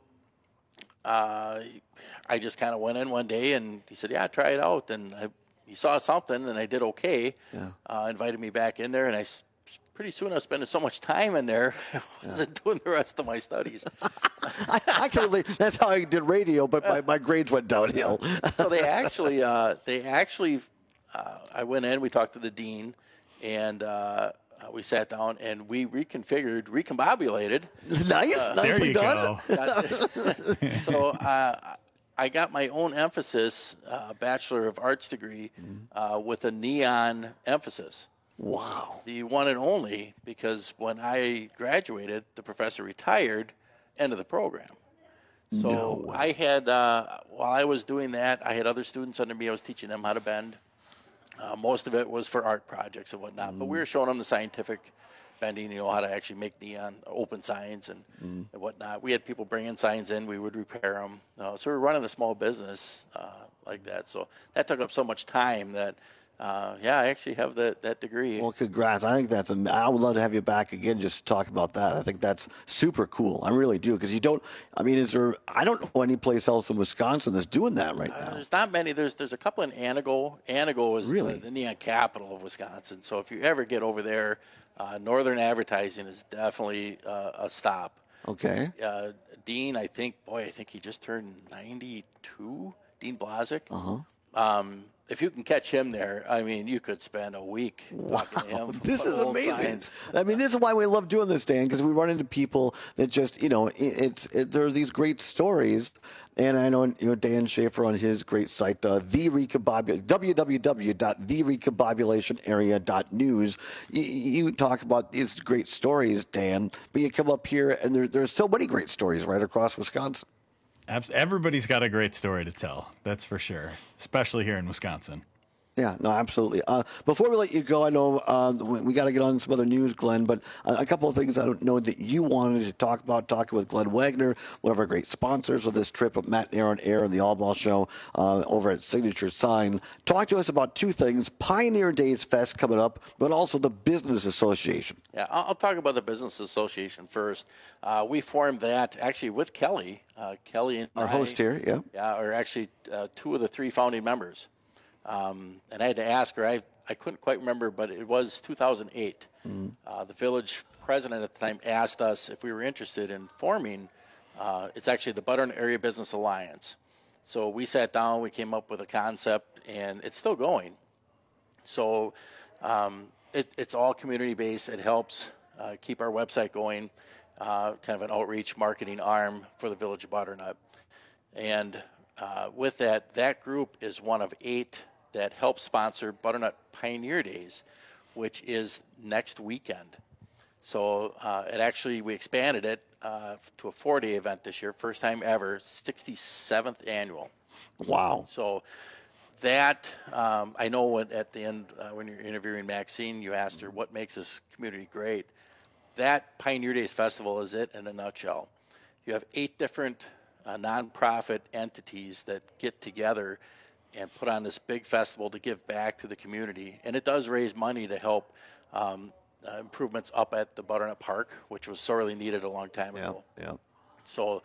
I just kind of went in one day and he said, "Yeah, try it out." And he saw something and I did okay. Yeah. Invited me back in there, and pretty soon I was spending so much time in there, I wasn't doing the rest of my studies. I can relate. That's how I did radio, but my grades went downhill. So they actually, I went in, we talked to the dean, and we sat down and we recombobulated. Nicely done. So I got my own emphasis, Bachelor of Arts degree, with a neon emphasis. Wow. The one and only, because when I graduated, the professor retired, end of the program. So I had, while I was doing that, I had other students under me. I was teaching them how to bend. Most of it was for art projects and whatnot, but we were showing them the scientific bending, how to actually make neon open signs and whatnot. We had people bring in signs in, we would repair them. So we were running a small business like that. So that took up so much time that, I actually have that degree. Well, congrats. I think I would love to have you back again just to talk about that. I think that's super cool. I really do. Because I don't know any place else in Wisconsin that's doing that right now. There's not many. There's a couple in Anago. Anago is the neon capital of Wisconsin. So if you ever get over there, Northern Advertising is definitely a stop. Okay. Dean, I think he just turned 92, Dean Blazek. If you can catch him there, you could spend a week talking to him. This is amazing. This is why we love doing this, Dan, because we run into people that just, there are these great stories. And I know, Dan Schaefer on his great site, www.therecombobulationarea.news, you talk about these great stories, Dan, but you come up here and there's so many great stories right across Wisconsin. Everybody's got a great story to tell, that's for sure, especially here in Wisconsin. Yeah, no, absolutely. Before we let you go, I know we got to get on some other news, Glenn, but a couple of things I don't know that you wanted to talk about, talking with Glenn Wagner, one of our great sponsors of this trip, Matt and Aaron Air and the All Ball Show over at Signature Sign. Talk to us about two things, Pioneer Days Fest coming up, but also the Business Association. Yeah, I'll talk about the Business Association first. We formed that actually with Kelly. Kelly and our host here, yeah. Yeah, are actually two of the three founding members. And I had to ask her, I couldn't quite remember, but it was 2008. The village president at the time asked us if we were interested in forming, it's actually the Butternut Area Business Alliance. So we sat down, we came up with a concept, and it's still going. So it's all community-based. It helps keep our website going, kind of an outreach marketing arm for the village of Butternut. And with that group is one of 8 that helps sponsor Butternut Pioneer Days, which is next weekend. So we expanded it to a 4-day event this year, first time ever, 67th annual. Wow. So that, I know at the end when you're interviewing Maxine, you asked her what makes this community great. That Pioneer Days Festival is it in a nutshell. You have 8 different nonprofit entities that get together and put on this big festival to give back to the community. And it does raise money to help improvements up at the Butternut Park, which was sorely needed a long time ago. Yeah. So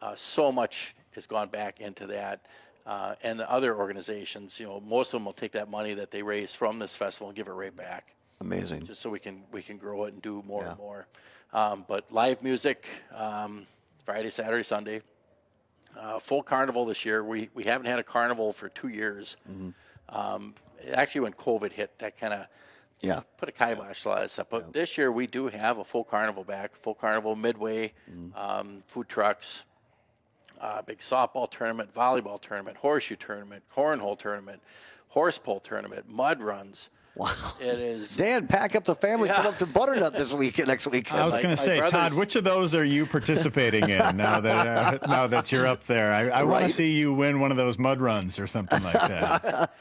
much has gone back into that. And the other organizations, most of them will take that money that they raise from this festival and give it right back. Amazing. Just so we can grow it and do more and more. But live music, Friday, Saturday, Sunday. Full carnival this year. We haven't had a carnival for 2 years. Actually, when COVID hit, that kind of put a kibosh to a lot of stuff. But this year, we do have a full carnival back. Full carnival, midway, food trucks, big softball tournament, volleyball tournament, horseshoe tournament, cornhole tournament, horse pull tournament, mud runs. Wow. It is. Dan, pack up the family, come up to Butternut next weekend. I was going to say, Todd, which of those are you participating in now that you're up there? I want to see you win one of those mud runs or something like that.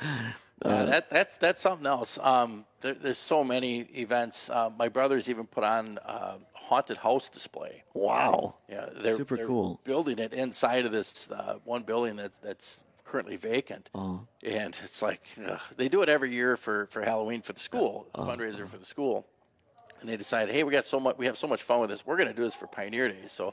That's something else. There's so many events. My brothers even put on a haunted house display. Wow. Yeah, they're super cool. Building it inside of this one building that's currently vacant. And it's like they do it every year for Halloween for the school, a fundraiser for the school. And they decided, hey, we have so much fun with this. We're going to do this for Pioneer Days. So,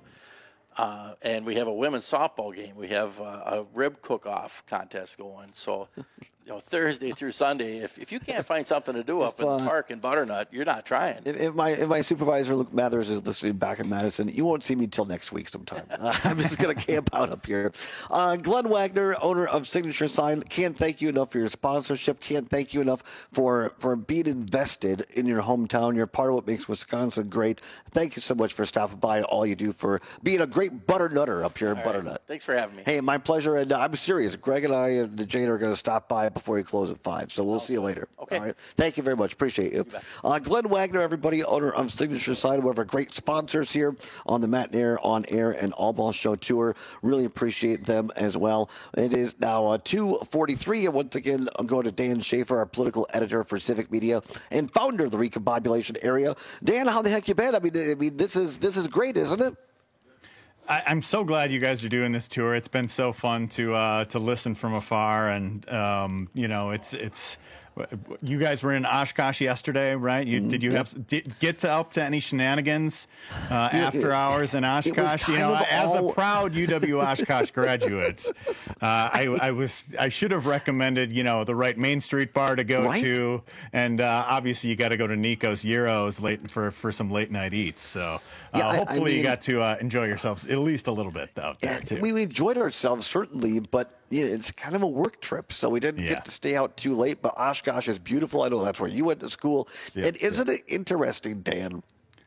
and we have a women's softball game. We have a rib cook-off contest going. So Thursday through Sunday, if you can't find something to do up in the park in Butternut, you're not trying. If my supervisor, Luke Mathers, is listening back in Madison, you won't see me till next week sometime. I'm just going to camp out up here. Glenn Wagner, owner of Signature Sign, can't thank you enough for your sponsorship. Can't thank you enough for being invested in your hometown. You're part of what makes Wisconsin great. Thank you so much for stopping by and all you do for being a great butternutter up here in Butternut. Thanks for having me. Hey, my pleasure. And I'm serious. Greg and I and Jane are going to stop by before we close at 5. So we'll see you later. Okay. All right. Thank you very much. Appreciate you. Glenn Wagner, everybody, owner of Signature Sign, one of our great sponsors here on the Matt Nair On Air and All Ball Show Tour. Really appreciate them as well. It is now 2:43. And once again, I'm going to Dan Schaefer, our political editor for Civic Media and founder of the Recombobulation Area. Dan, how the heck you been? I mean, this is great, isn't it? I'm so glad you guys are doing this tour. It's been so fun to listen from afar, and it's. You guys were in Oshkosh yesterday, right? Did you get up to any shenanigans after hours in Oshkosh? As a proud UW Oshkosh graduate, I should have recommended the right Main Street bar to go to, and obviously you got to go to Nico's Gyros late for some late night eats. So hopefully you got to enjoy yourselves at least a little bit out there too. We enjoyed ourselves certainly, but it's kind of a work trip, so we didn't get to stay out too late. But Oshkosh is beautiful. I know that's where you went to school. And isn't it interesting, Dan,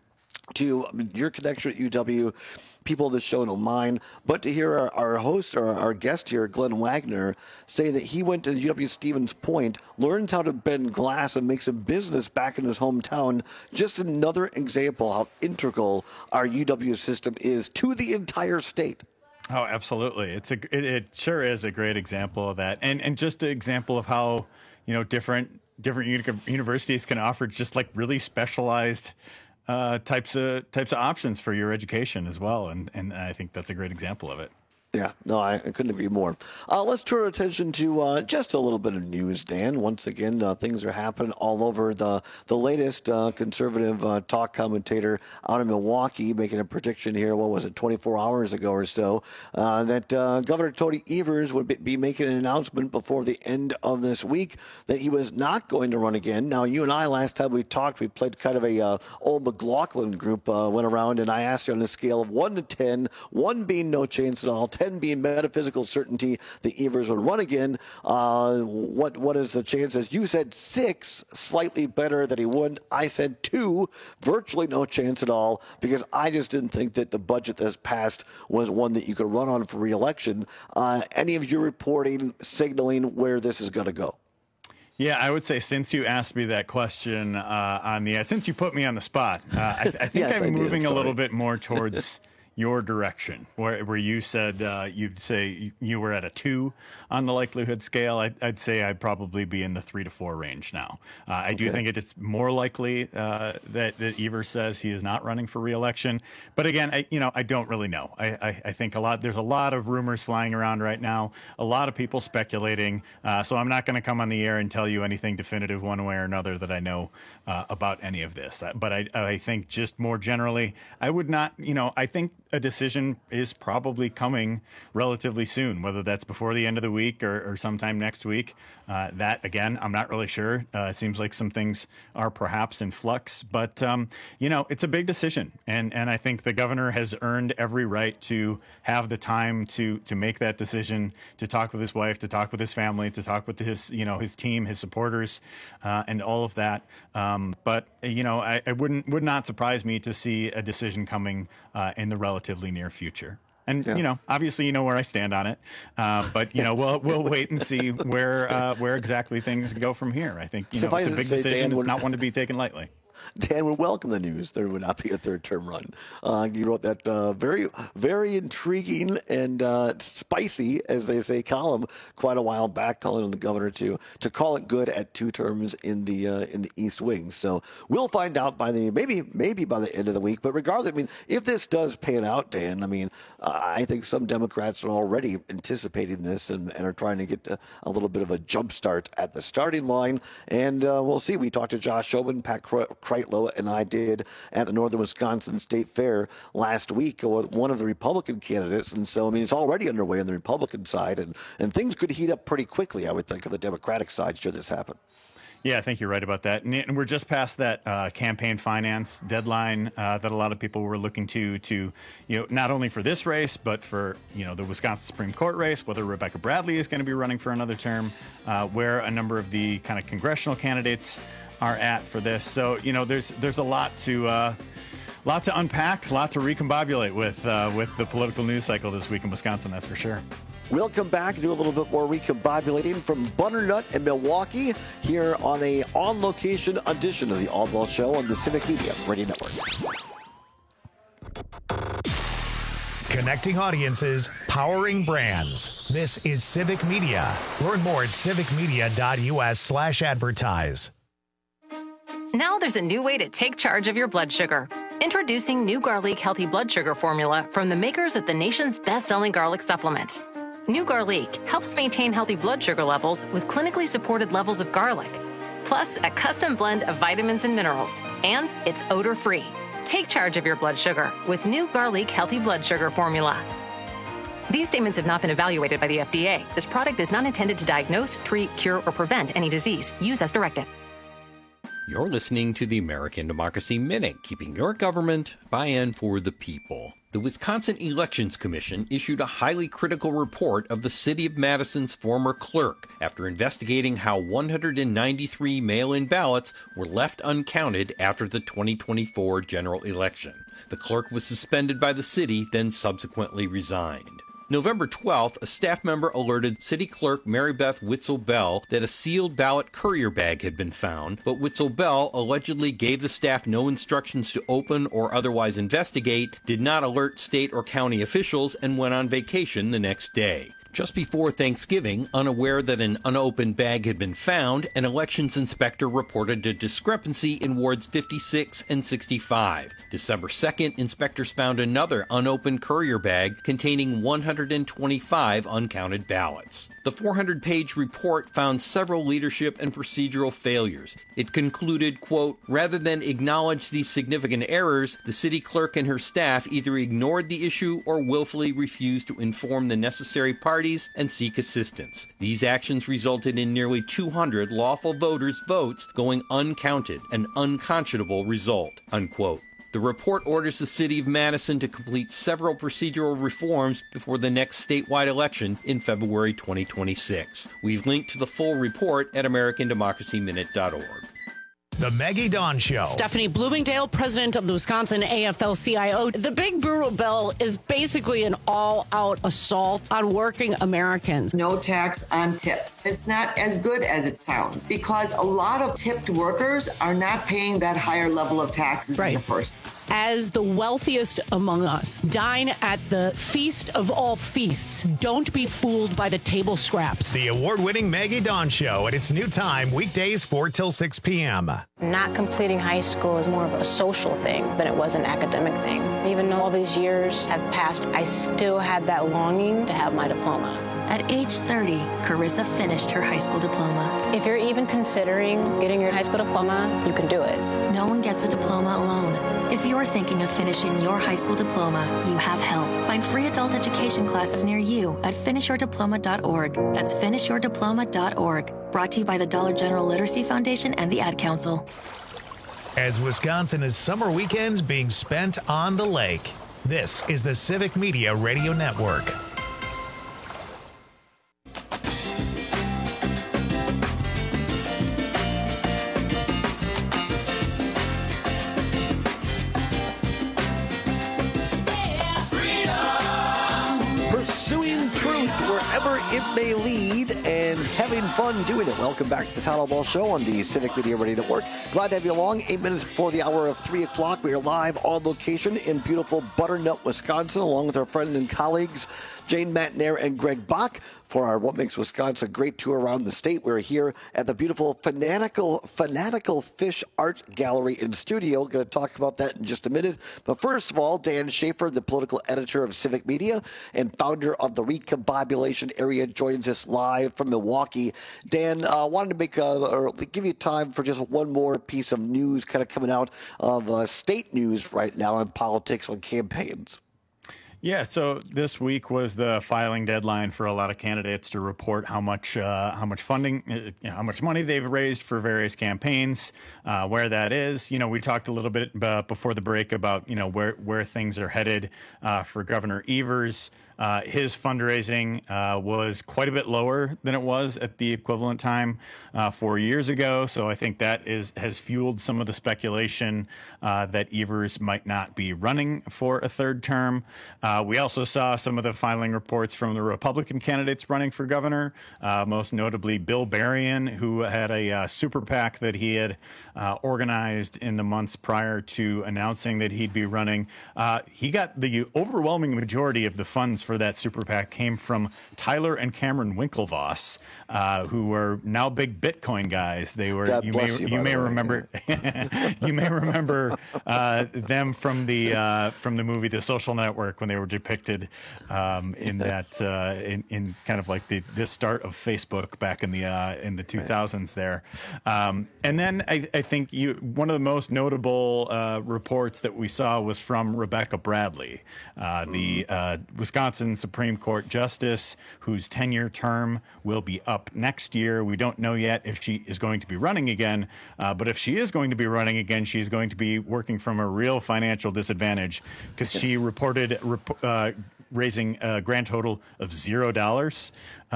your connection at UW, people in the show don't mind, but to hear our host or our guest here, Glenn Wagner, say that he went to UW Stevens Point, learns how to bend glass, and makes a business back in his hometown. Just another example how integral our UW system is to the entire state. Oh, absolutely. It sure is a great example of that. And just an example of how, different universities can offer just like really specialized types of options for your education as well. And I think that's a great example of it. Yeah, no, I couldn't agree more. Let's turn our attention to just a little bit of news, Dan. Once again, things are happening all over. The latest conservative talk commentator out of Milwaukee making a prediction here, 24 hours ago or so, that Governor Tony Evers would be making an announcement before the end of this week that he was not going to run again. Now, you and I, last time we talked, we played kind of a old McLaughlin group, went around, and I asked you on a scale of 1 to 10, 1 being no chance at all, 10 being metaphysical certainty that Evers would run again. What is the chances? You said 6, slightly better that he wouldn't. I said 2, virtually no chance at all, because I just didn't think that the budget that's passed was one that you could run on for re-election. Any of your reporting signaling where this is going to go? Yeah, I would say since you asked me that question since you put me on the spot, I think Yes, I'm moving a sorry. little bit more towards your direction, where you said you'd say you were at a 2 on the likelihood scale. I'd say I'd probably be in the 3 to 4 range now. I do think it is more likely that Evers says he is not running for re-election. But again, I don't really know. I think there's a lot of rumors flying around right now, a lot of people speculating. So I'm not going to come on the air and tell you anything definitive one way or another that I know about any of this. But I think just more generally, I would not, I think a decision is probably coming relatively soon, whether that's before the end of the week or sometime next week. That, again, I'm not really sure. It seems like some things are perhaps in flux, but, it's a big decision. And I think the governor has earned every right to have the time to make that decision, to talk with his wife, to talk with his family, to talk with his team, his supporters, and all of that. But, I would not surprise me to see a decision coming in the relatively near future. And, obviously, you know where I stand on it. But, we'll wait and see where exactly things go from here. I think, it's a big decision. It's not one to be taken lightly. Dan would welcome the news there would not be a third-term run. You wrote that very, very intriguing and spicy, as they say, column quite a while back, calling on the governor to call it good at 2 terms in the East Wing. So we'll find out by maybe by the end of the week. But regardless, if this does pan out, Dan, I think some Democrats are already anticipating this and are trying to get a little bit of a jump start at the starting line. And we'll see. We talked to Josh Shobin, Pat Kreitlow and I did at the Northern Wisconsin State Fair last week with one of the Republican candidates. And so, I mean, it's already underway on the Republican side, and things could heat up pretty quickly, I would think, on the Democratic side should this happen. Yeah, I think you're right about that. And we're just past that campaign finance deadline that a lot of people were looking to not only for this race, but for, the Wisconsin Supreme Court race, whether Rebecca Bradley is going to be running for another term, where a number of the kind of congressional candidates are at for this. So, there's a lot to unpack, a lot to recombobulate with the political news cycle this week in Wisconsin, that's for sure. We'll come back and do a little bit more recombobulating from Butternut in Milwaukee here on a on-location edition of the All-Ball Show on the Civic Media Radio Network. Connecting audiences, powering brands. This is Civic Media. Learn more at civicmedia.us/advertise. Now there's a new way to take charge of your blood sugar. Introducing New Garlic Healthy Blood Sugar Formula from the makers of the nation's best-selling garlic supplement. New Garlic helps maintain healthy blood sugar levels with clinically supported levels of garlic, plus a custom blend of vitamins and minerals, and it's odor-free. Take charge of your blood sugar with New Garlic Healthy Blood Sugar Formula. These statements have not been evaluated by the FDA. This product is not intended to diagnose, treat, cure, or prevent any disease. Use as directed. You're listening to the American Democracy Minute, keeping your government by and for the people. The Wisconsin Elections Commission issued a highly critical report of the City of Madison's former clerk after investigating how 193 mail-in ballots were left uncounted after the 2024 general election. The clerk was suspended by the city, then subsequently resigned. November 12th, a staff member alerted City Clerk Mary Beth Witzel-Bell that a sealed ballot courier bag had been found, but Witzel-Bell allegedly gave the staff no instructions to open or otherwise investigate, did not alert state or county officials, and went on vacation the next day. Just before Thanksgiving, unaware that an unopened bag had been found, an elections inspector reported a discrepancy in wards 56 and 65. December 2nd, inspectors found another unopened courier bag containing 125 uncounted ballots. The 400-page report found several leadership and procedural failures. It concluded, quote, rather than acknowledge these significant errors, the city clerk and her staff either ignored the issue or willfully refused to inform the necessary parties and seek assistance. These actions resulted in nearly 200 lawful voters' votes going uncounted, an unconscionable result, unquote. The report orders the City of Madison to complete several procedural reforms before the next statewide election in February 2026. We've linked to the full report at AmericanDemocracyMinute.org. The Maggie Dawn Show. Stephanie Bloomingdale, president of the Wisconsin AFL-CIO. The Big Bureau bill is basically an all-out assault on working Americans. No tax on tips. It's not as good as it sounds because a lot of tipped workers are not paying that higher level of taxes in the first place. As the wealthiest among us, dine at the feast of all feasts. Don't be fooled by the table scraps. The award-winning Maggie Dawn Show at its new time, weekdays 4 till 6 p.m. Not completing high school is more of a social thing than it was an academic thing. Even though all these years have passed, I still had that longing to have my diploma. At age 30, Carissa finished her high school diploma. If you're even considering getting your high school diploma, you can do it. No one gets a diploma alone. If you're thinking of finishing your high school diploma, you have help. Find free adult education classes near you at finishyourdiploma.org. That's finishyourdiploma.org. Brought to you by the Dollar General Literacy Foundation and the Ad Council. As Wisconsin is summer weekends being spent on the lake, this is the Civic Media Radio Network. Wherever it may lead and having fun doing it. Welcome back to the Town Hall Ball Show on the Civic Media Radio Network. Glad to have you along. 8 minutes before the hour of 3 o'clock, we are live on location in beautiful Butternut, Wisconsin, along with our friend and colleagues Jane Matnair and Greg Bach for our What Makes Wisconsin Great tour around the state. We're here at the beautiful Fanatical Fish Art Gallery and Studio. Going to talk about that in just a minute. But first of all, Dan Schaefer, the political editor of Civic Media and founder of the Recombobulation Area, joins us live from Milwaukee. Dan, wanted to give you time for just one more piece of news kind of coming out of state news right now on politics, on campaigns. Yeah, so this week was the filing deadline for a lot of candidates to report how much funding, how much money they've raised for various campaigns, where that is. We talked a little bit before the break about where things are headed for Governor Evers. His fundraising was quite a bit lower than it was at the equivalent time 4 years ago. So I think that has fueled some of the speculation that Evers might not be running for a third term. We also saw some of the filing reports from the Republican candidates running for governor, most notably Bill Berrien, who had a super PAC that he had organized in the months prior to announcing that he'd be running. He got the overwhelming majority of the funds for that super PAC came from Tyler and Cameron Winklevoss, who were now big Bitcoin guys. They were. You may remember them from the movie The Social Network when they were depicted in that in kind of like the start of Facebook back in the 2000s there. And then I think one of the most notable reports that we saw was from Rebecca Bradley, the Wisconsin Supreme Court Justice, whose 10-year term will be up next year. We don't know yet if she is going to be running again, but if she is going to be running again, she's going to be working from a real financial disadvantage because she reported raising a grand total of $0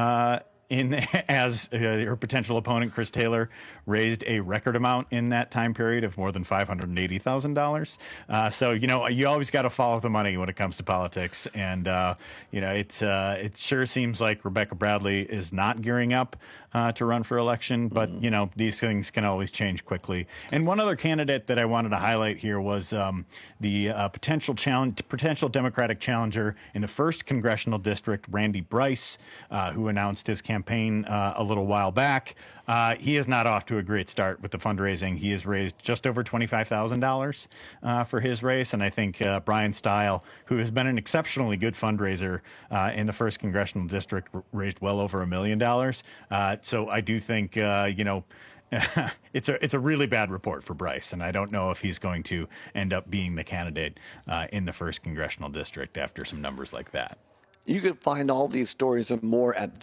as her potential opponent, Chris Taylor, raised a record amount in that time period of more than $580,000. So, you always got to follow the money when it comes to politics. And, it sure seems like Rebecca Bradley is not gearing up to run for election. But, these things can always change quickly. And one other candidate that I wanted to highlight here was the potential Democratic challenger in the 1st Congressional District, Randy Bryce, who announced his campaign a little while back. He is not off to a great start with the fundraising. He has raised just over $25,000 for his race. And I think Brian Stile, who has been an exceptionally good fundraiser in the 1st Congressional District, raised well over $1 million. So I do think, it's a really bad report for Bryce. And I don't know if he's going to end up being the candidate in the 1st Congressional District after some numbers like that. You can find all these stories and more at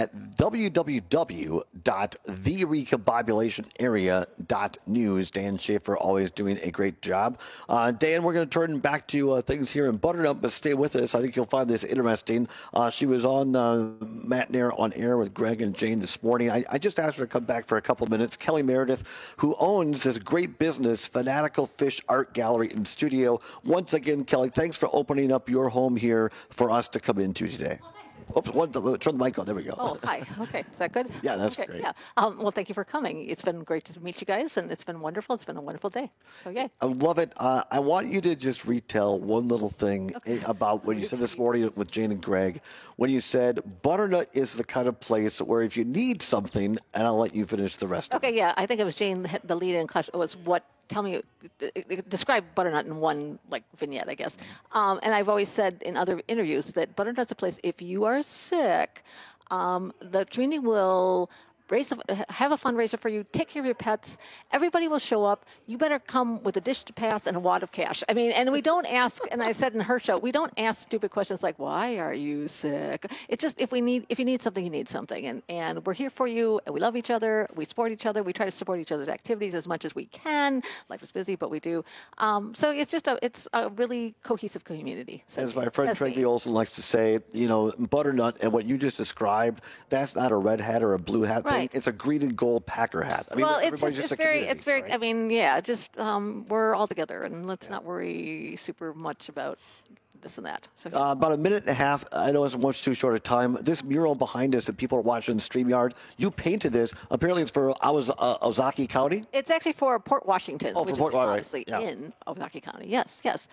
www.therecombobulationarea.news. Dan Schaefer always doing a great job. Dan, we're going to turn back to things here in Butternut, but stay with us. I think you'll find this interesting. She was on Matnair on air with Greg and Jane this morning. I just asked her to come back for a couple minutes. Kelly Meredith, who owns this great business, Fanatical Fish Art Gallery and Studio. Once again, Kelly, thanks for opening up your home here for us to come into today. Oops, turn the mic on. There we go. Oh, hi. Okay, is that good? Yeah, that's okay, great. Yeah. Well, thank you for coming. It's been great to meet you guys, and it's been wonderful. It's been a wonderful day. So, yay. I love it. I want you to just retell one little thing about what you said this morning with Jane and Greg, when you said Butternut is the kind of place where if you need something, and I'll let you finish the rest of it. Okay, yeah. I think it was Jane, the lead-in question was tell me, describe Butternut in one vignette, I guess. And I've always said in other interviews that Butternut's a place, if you are sick, the community will have a fundraiser for you, take care of your pets. Everybody will show up. You better come with a dish to pass and a wad of cash. I mean, and we don't ask, and I said in her show, we don't ask stupid questions like, why are you sick? It's just, if you need something, you need something. And we're here for you, and we love each other. We support each other. We try to support each other's activities as much as we can. Life is busy, but we do. So it's just it's a really cohesive community. As my friend Frankie Olson likes to say, Butternut and what you just described, that's not a red hat or a blue hat thing. It's a green and gold Packer hat. I mean, well, everybody's just a community, right? I mean, yeah, just we're all together, and let's not worry super much about this and that. So, about a minute and a half. I know it's much too short a time. This mural behind us that people are watching in StreamYard, you painted this. Apparently, it's for Ozaukee County. It's actually for Port Washington, which Port is honestly in Ozaukee County. Yes, yes.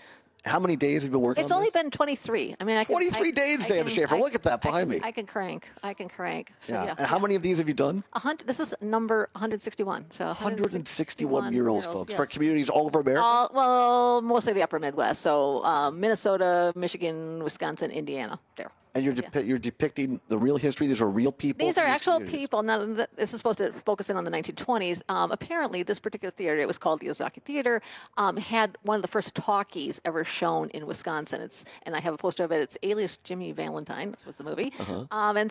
How many days have you been working It's on only this? been 23. I mean, 23 days, Dan Schaefer. Look at that behind me. I can crank. So, yeah. And how many of these have you done? This is number 161. So 161 murals, folks, yes. for communities all over America? Well, mostly the upper Midwest. So Minnesota, Michigan, Wisconsin, Indiana. There. And you're depicting the real history. These are real people. These are actual people. Now, this is supposed to focus in on the 1920s. Apparently, this particular theater, it was called the Ozaki Theater, had one of the first talkies ever shown in Wisconsin. And I have a poster of it. It's Alias Jimmy Valentine. That was the movie. And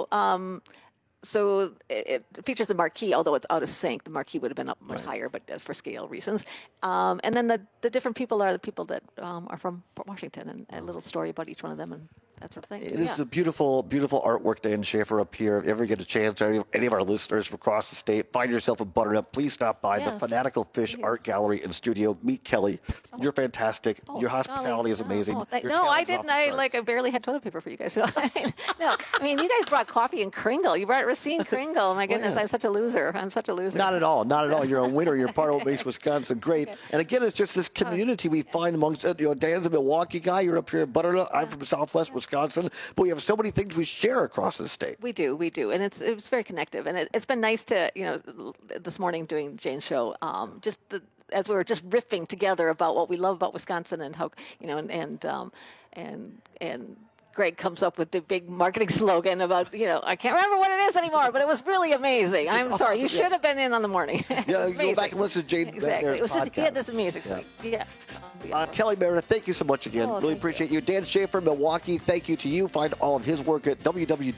so it features the marquee, although it's out of sync. The marquee would have been up much higher, but for scale reasons. And then the different people are the people that are from Port Washington, and a little story about each one of them and that sort of thing. This is a beautiful, beautiful artwork, Dan Schaefer, up here. If you ever get a chance, or any of our listeners from across the state, find yourself a Butternut, please stop by the Fanatical Fish Art Gallery and Studio. Meet Kelly. You're fantastic. Your hospitality is amazing. I didn't. I barely had toilet paper for you guys. So, no, I mean, you guys brought coffee and Kringle. You brought Racine Kringle. My goodness, I'm such a loser. Not at all. Not at all. You're a winner. You're part of what makes Wisconsin great. And again, it's just this community we find amongst, Dan's a Milwaukee guy. You're up here in Butternut. I'm from Southwest Wisconsin. But we have so many things we share across the state. We do. And it's very connective. And it's been nice to, this morning doing Jane's show, as we were just riffing together about what we love about Wisconsin and how, and Greg comes up with the big marketing slogan about, I can't remember what it is anymore, but it was really amazing. I'm sorry. You should have been in on the morning. Yeah, go back and listen to Jane. Exactly. It was just, that's amazing. Yeah. Kelly Meredith, thank you so much again. Really appreciate you. Dan Schaefer, Milwaukee, thank you to you. Find all of his work at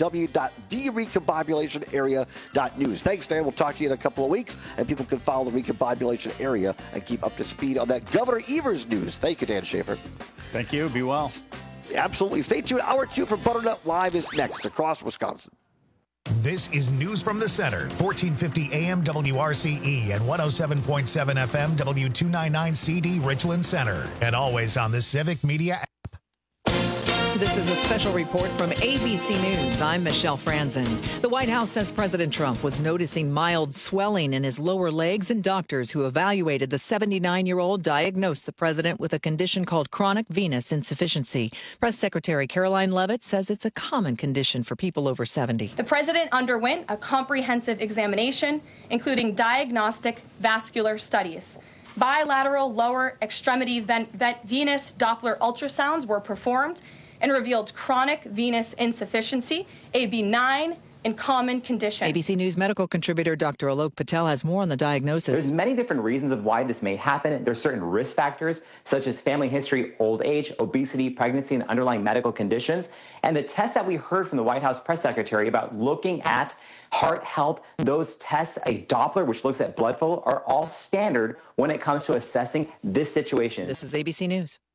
www.therecombobulationarea.news. Thanks, Dan. We'll talk to you in a couple of weeks, and people can follow the Recombobulation Area and keep up to speed on that Governor Evers news. Thank you, Dan Schaefer. Thank you. Be well. Absolutely. Stay tuned. Hour 2 for Butternut Live is next across Wisconsin. This is News from the Center, 1450 AM WRCE and 107.7 FM W299CD Richland Center, and always on the Civic Media app. This is a special report from ABC News. I'm Michelle Franzen. The White House says President Trump was noticing mild swelling in his lower legs, and doctors who evaluated the 79-year-old diagnosed the president with a condition called chronic venous insufficiency. Press Secretary Caroline Leavitt says it's a common condition for people over 70. The president underwent a comprehensive examination, including diagnostic vascular studies. Bilateral lower extremity venous Doppler ultrasounds were performed and revealed chronic venous insufficiency, a benign and common condition. ABC News medical contributor Dr. Alok Patel has more on the diagnosis. There's many different reasons of why this may happen. There's certain risk factors, such as family history, old age, obesity, pregnancy, and underlying medical conditions. And the tests that we heard from the White House press secretary about looking at heart health, those tests, a Doppler, which looks at blood flow, are all standard when it comes to assessing this situation. This is ABC News.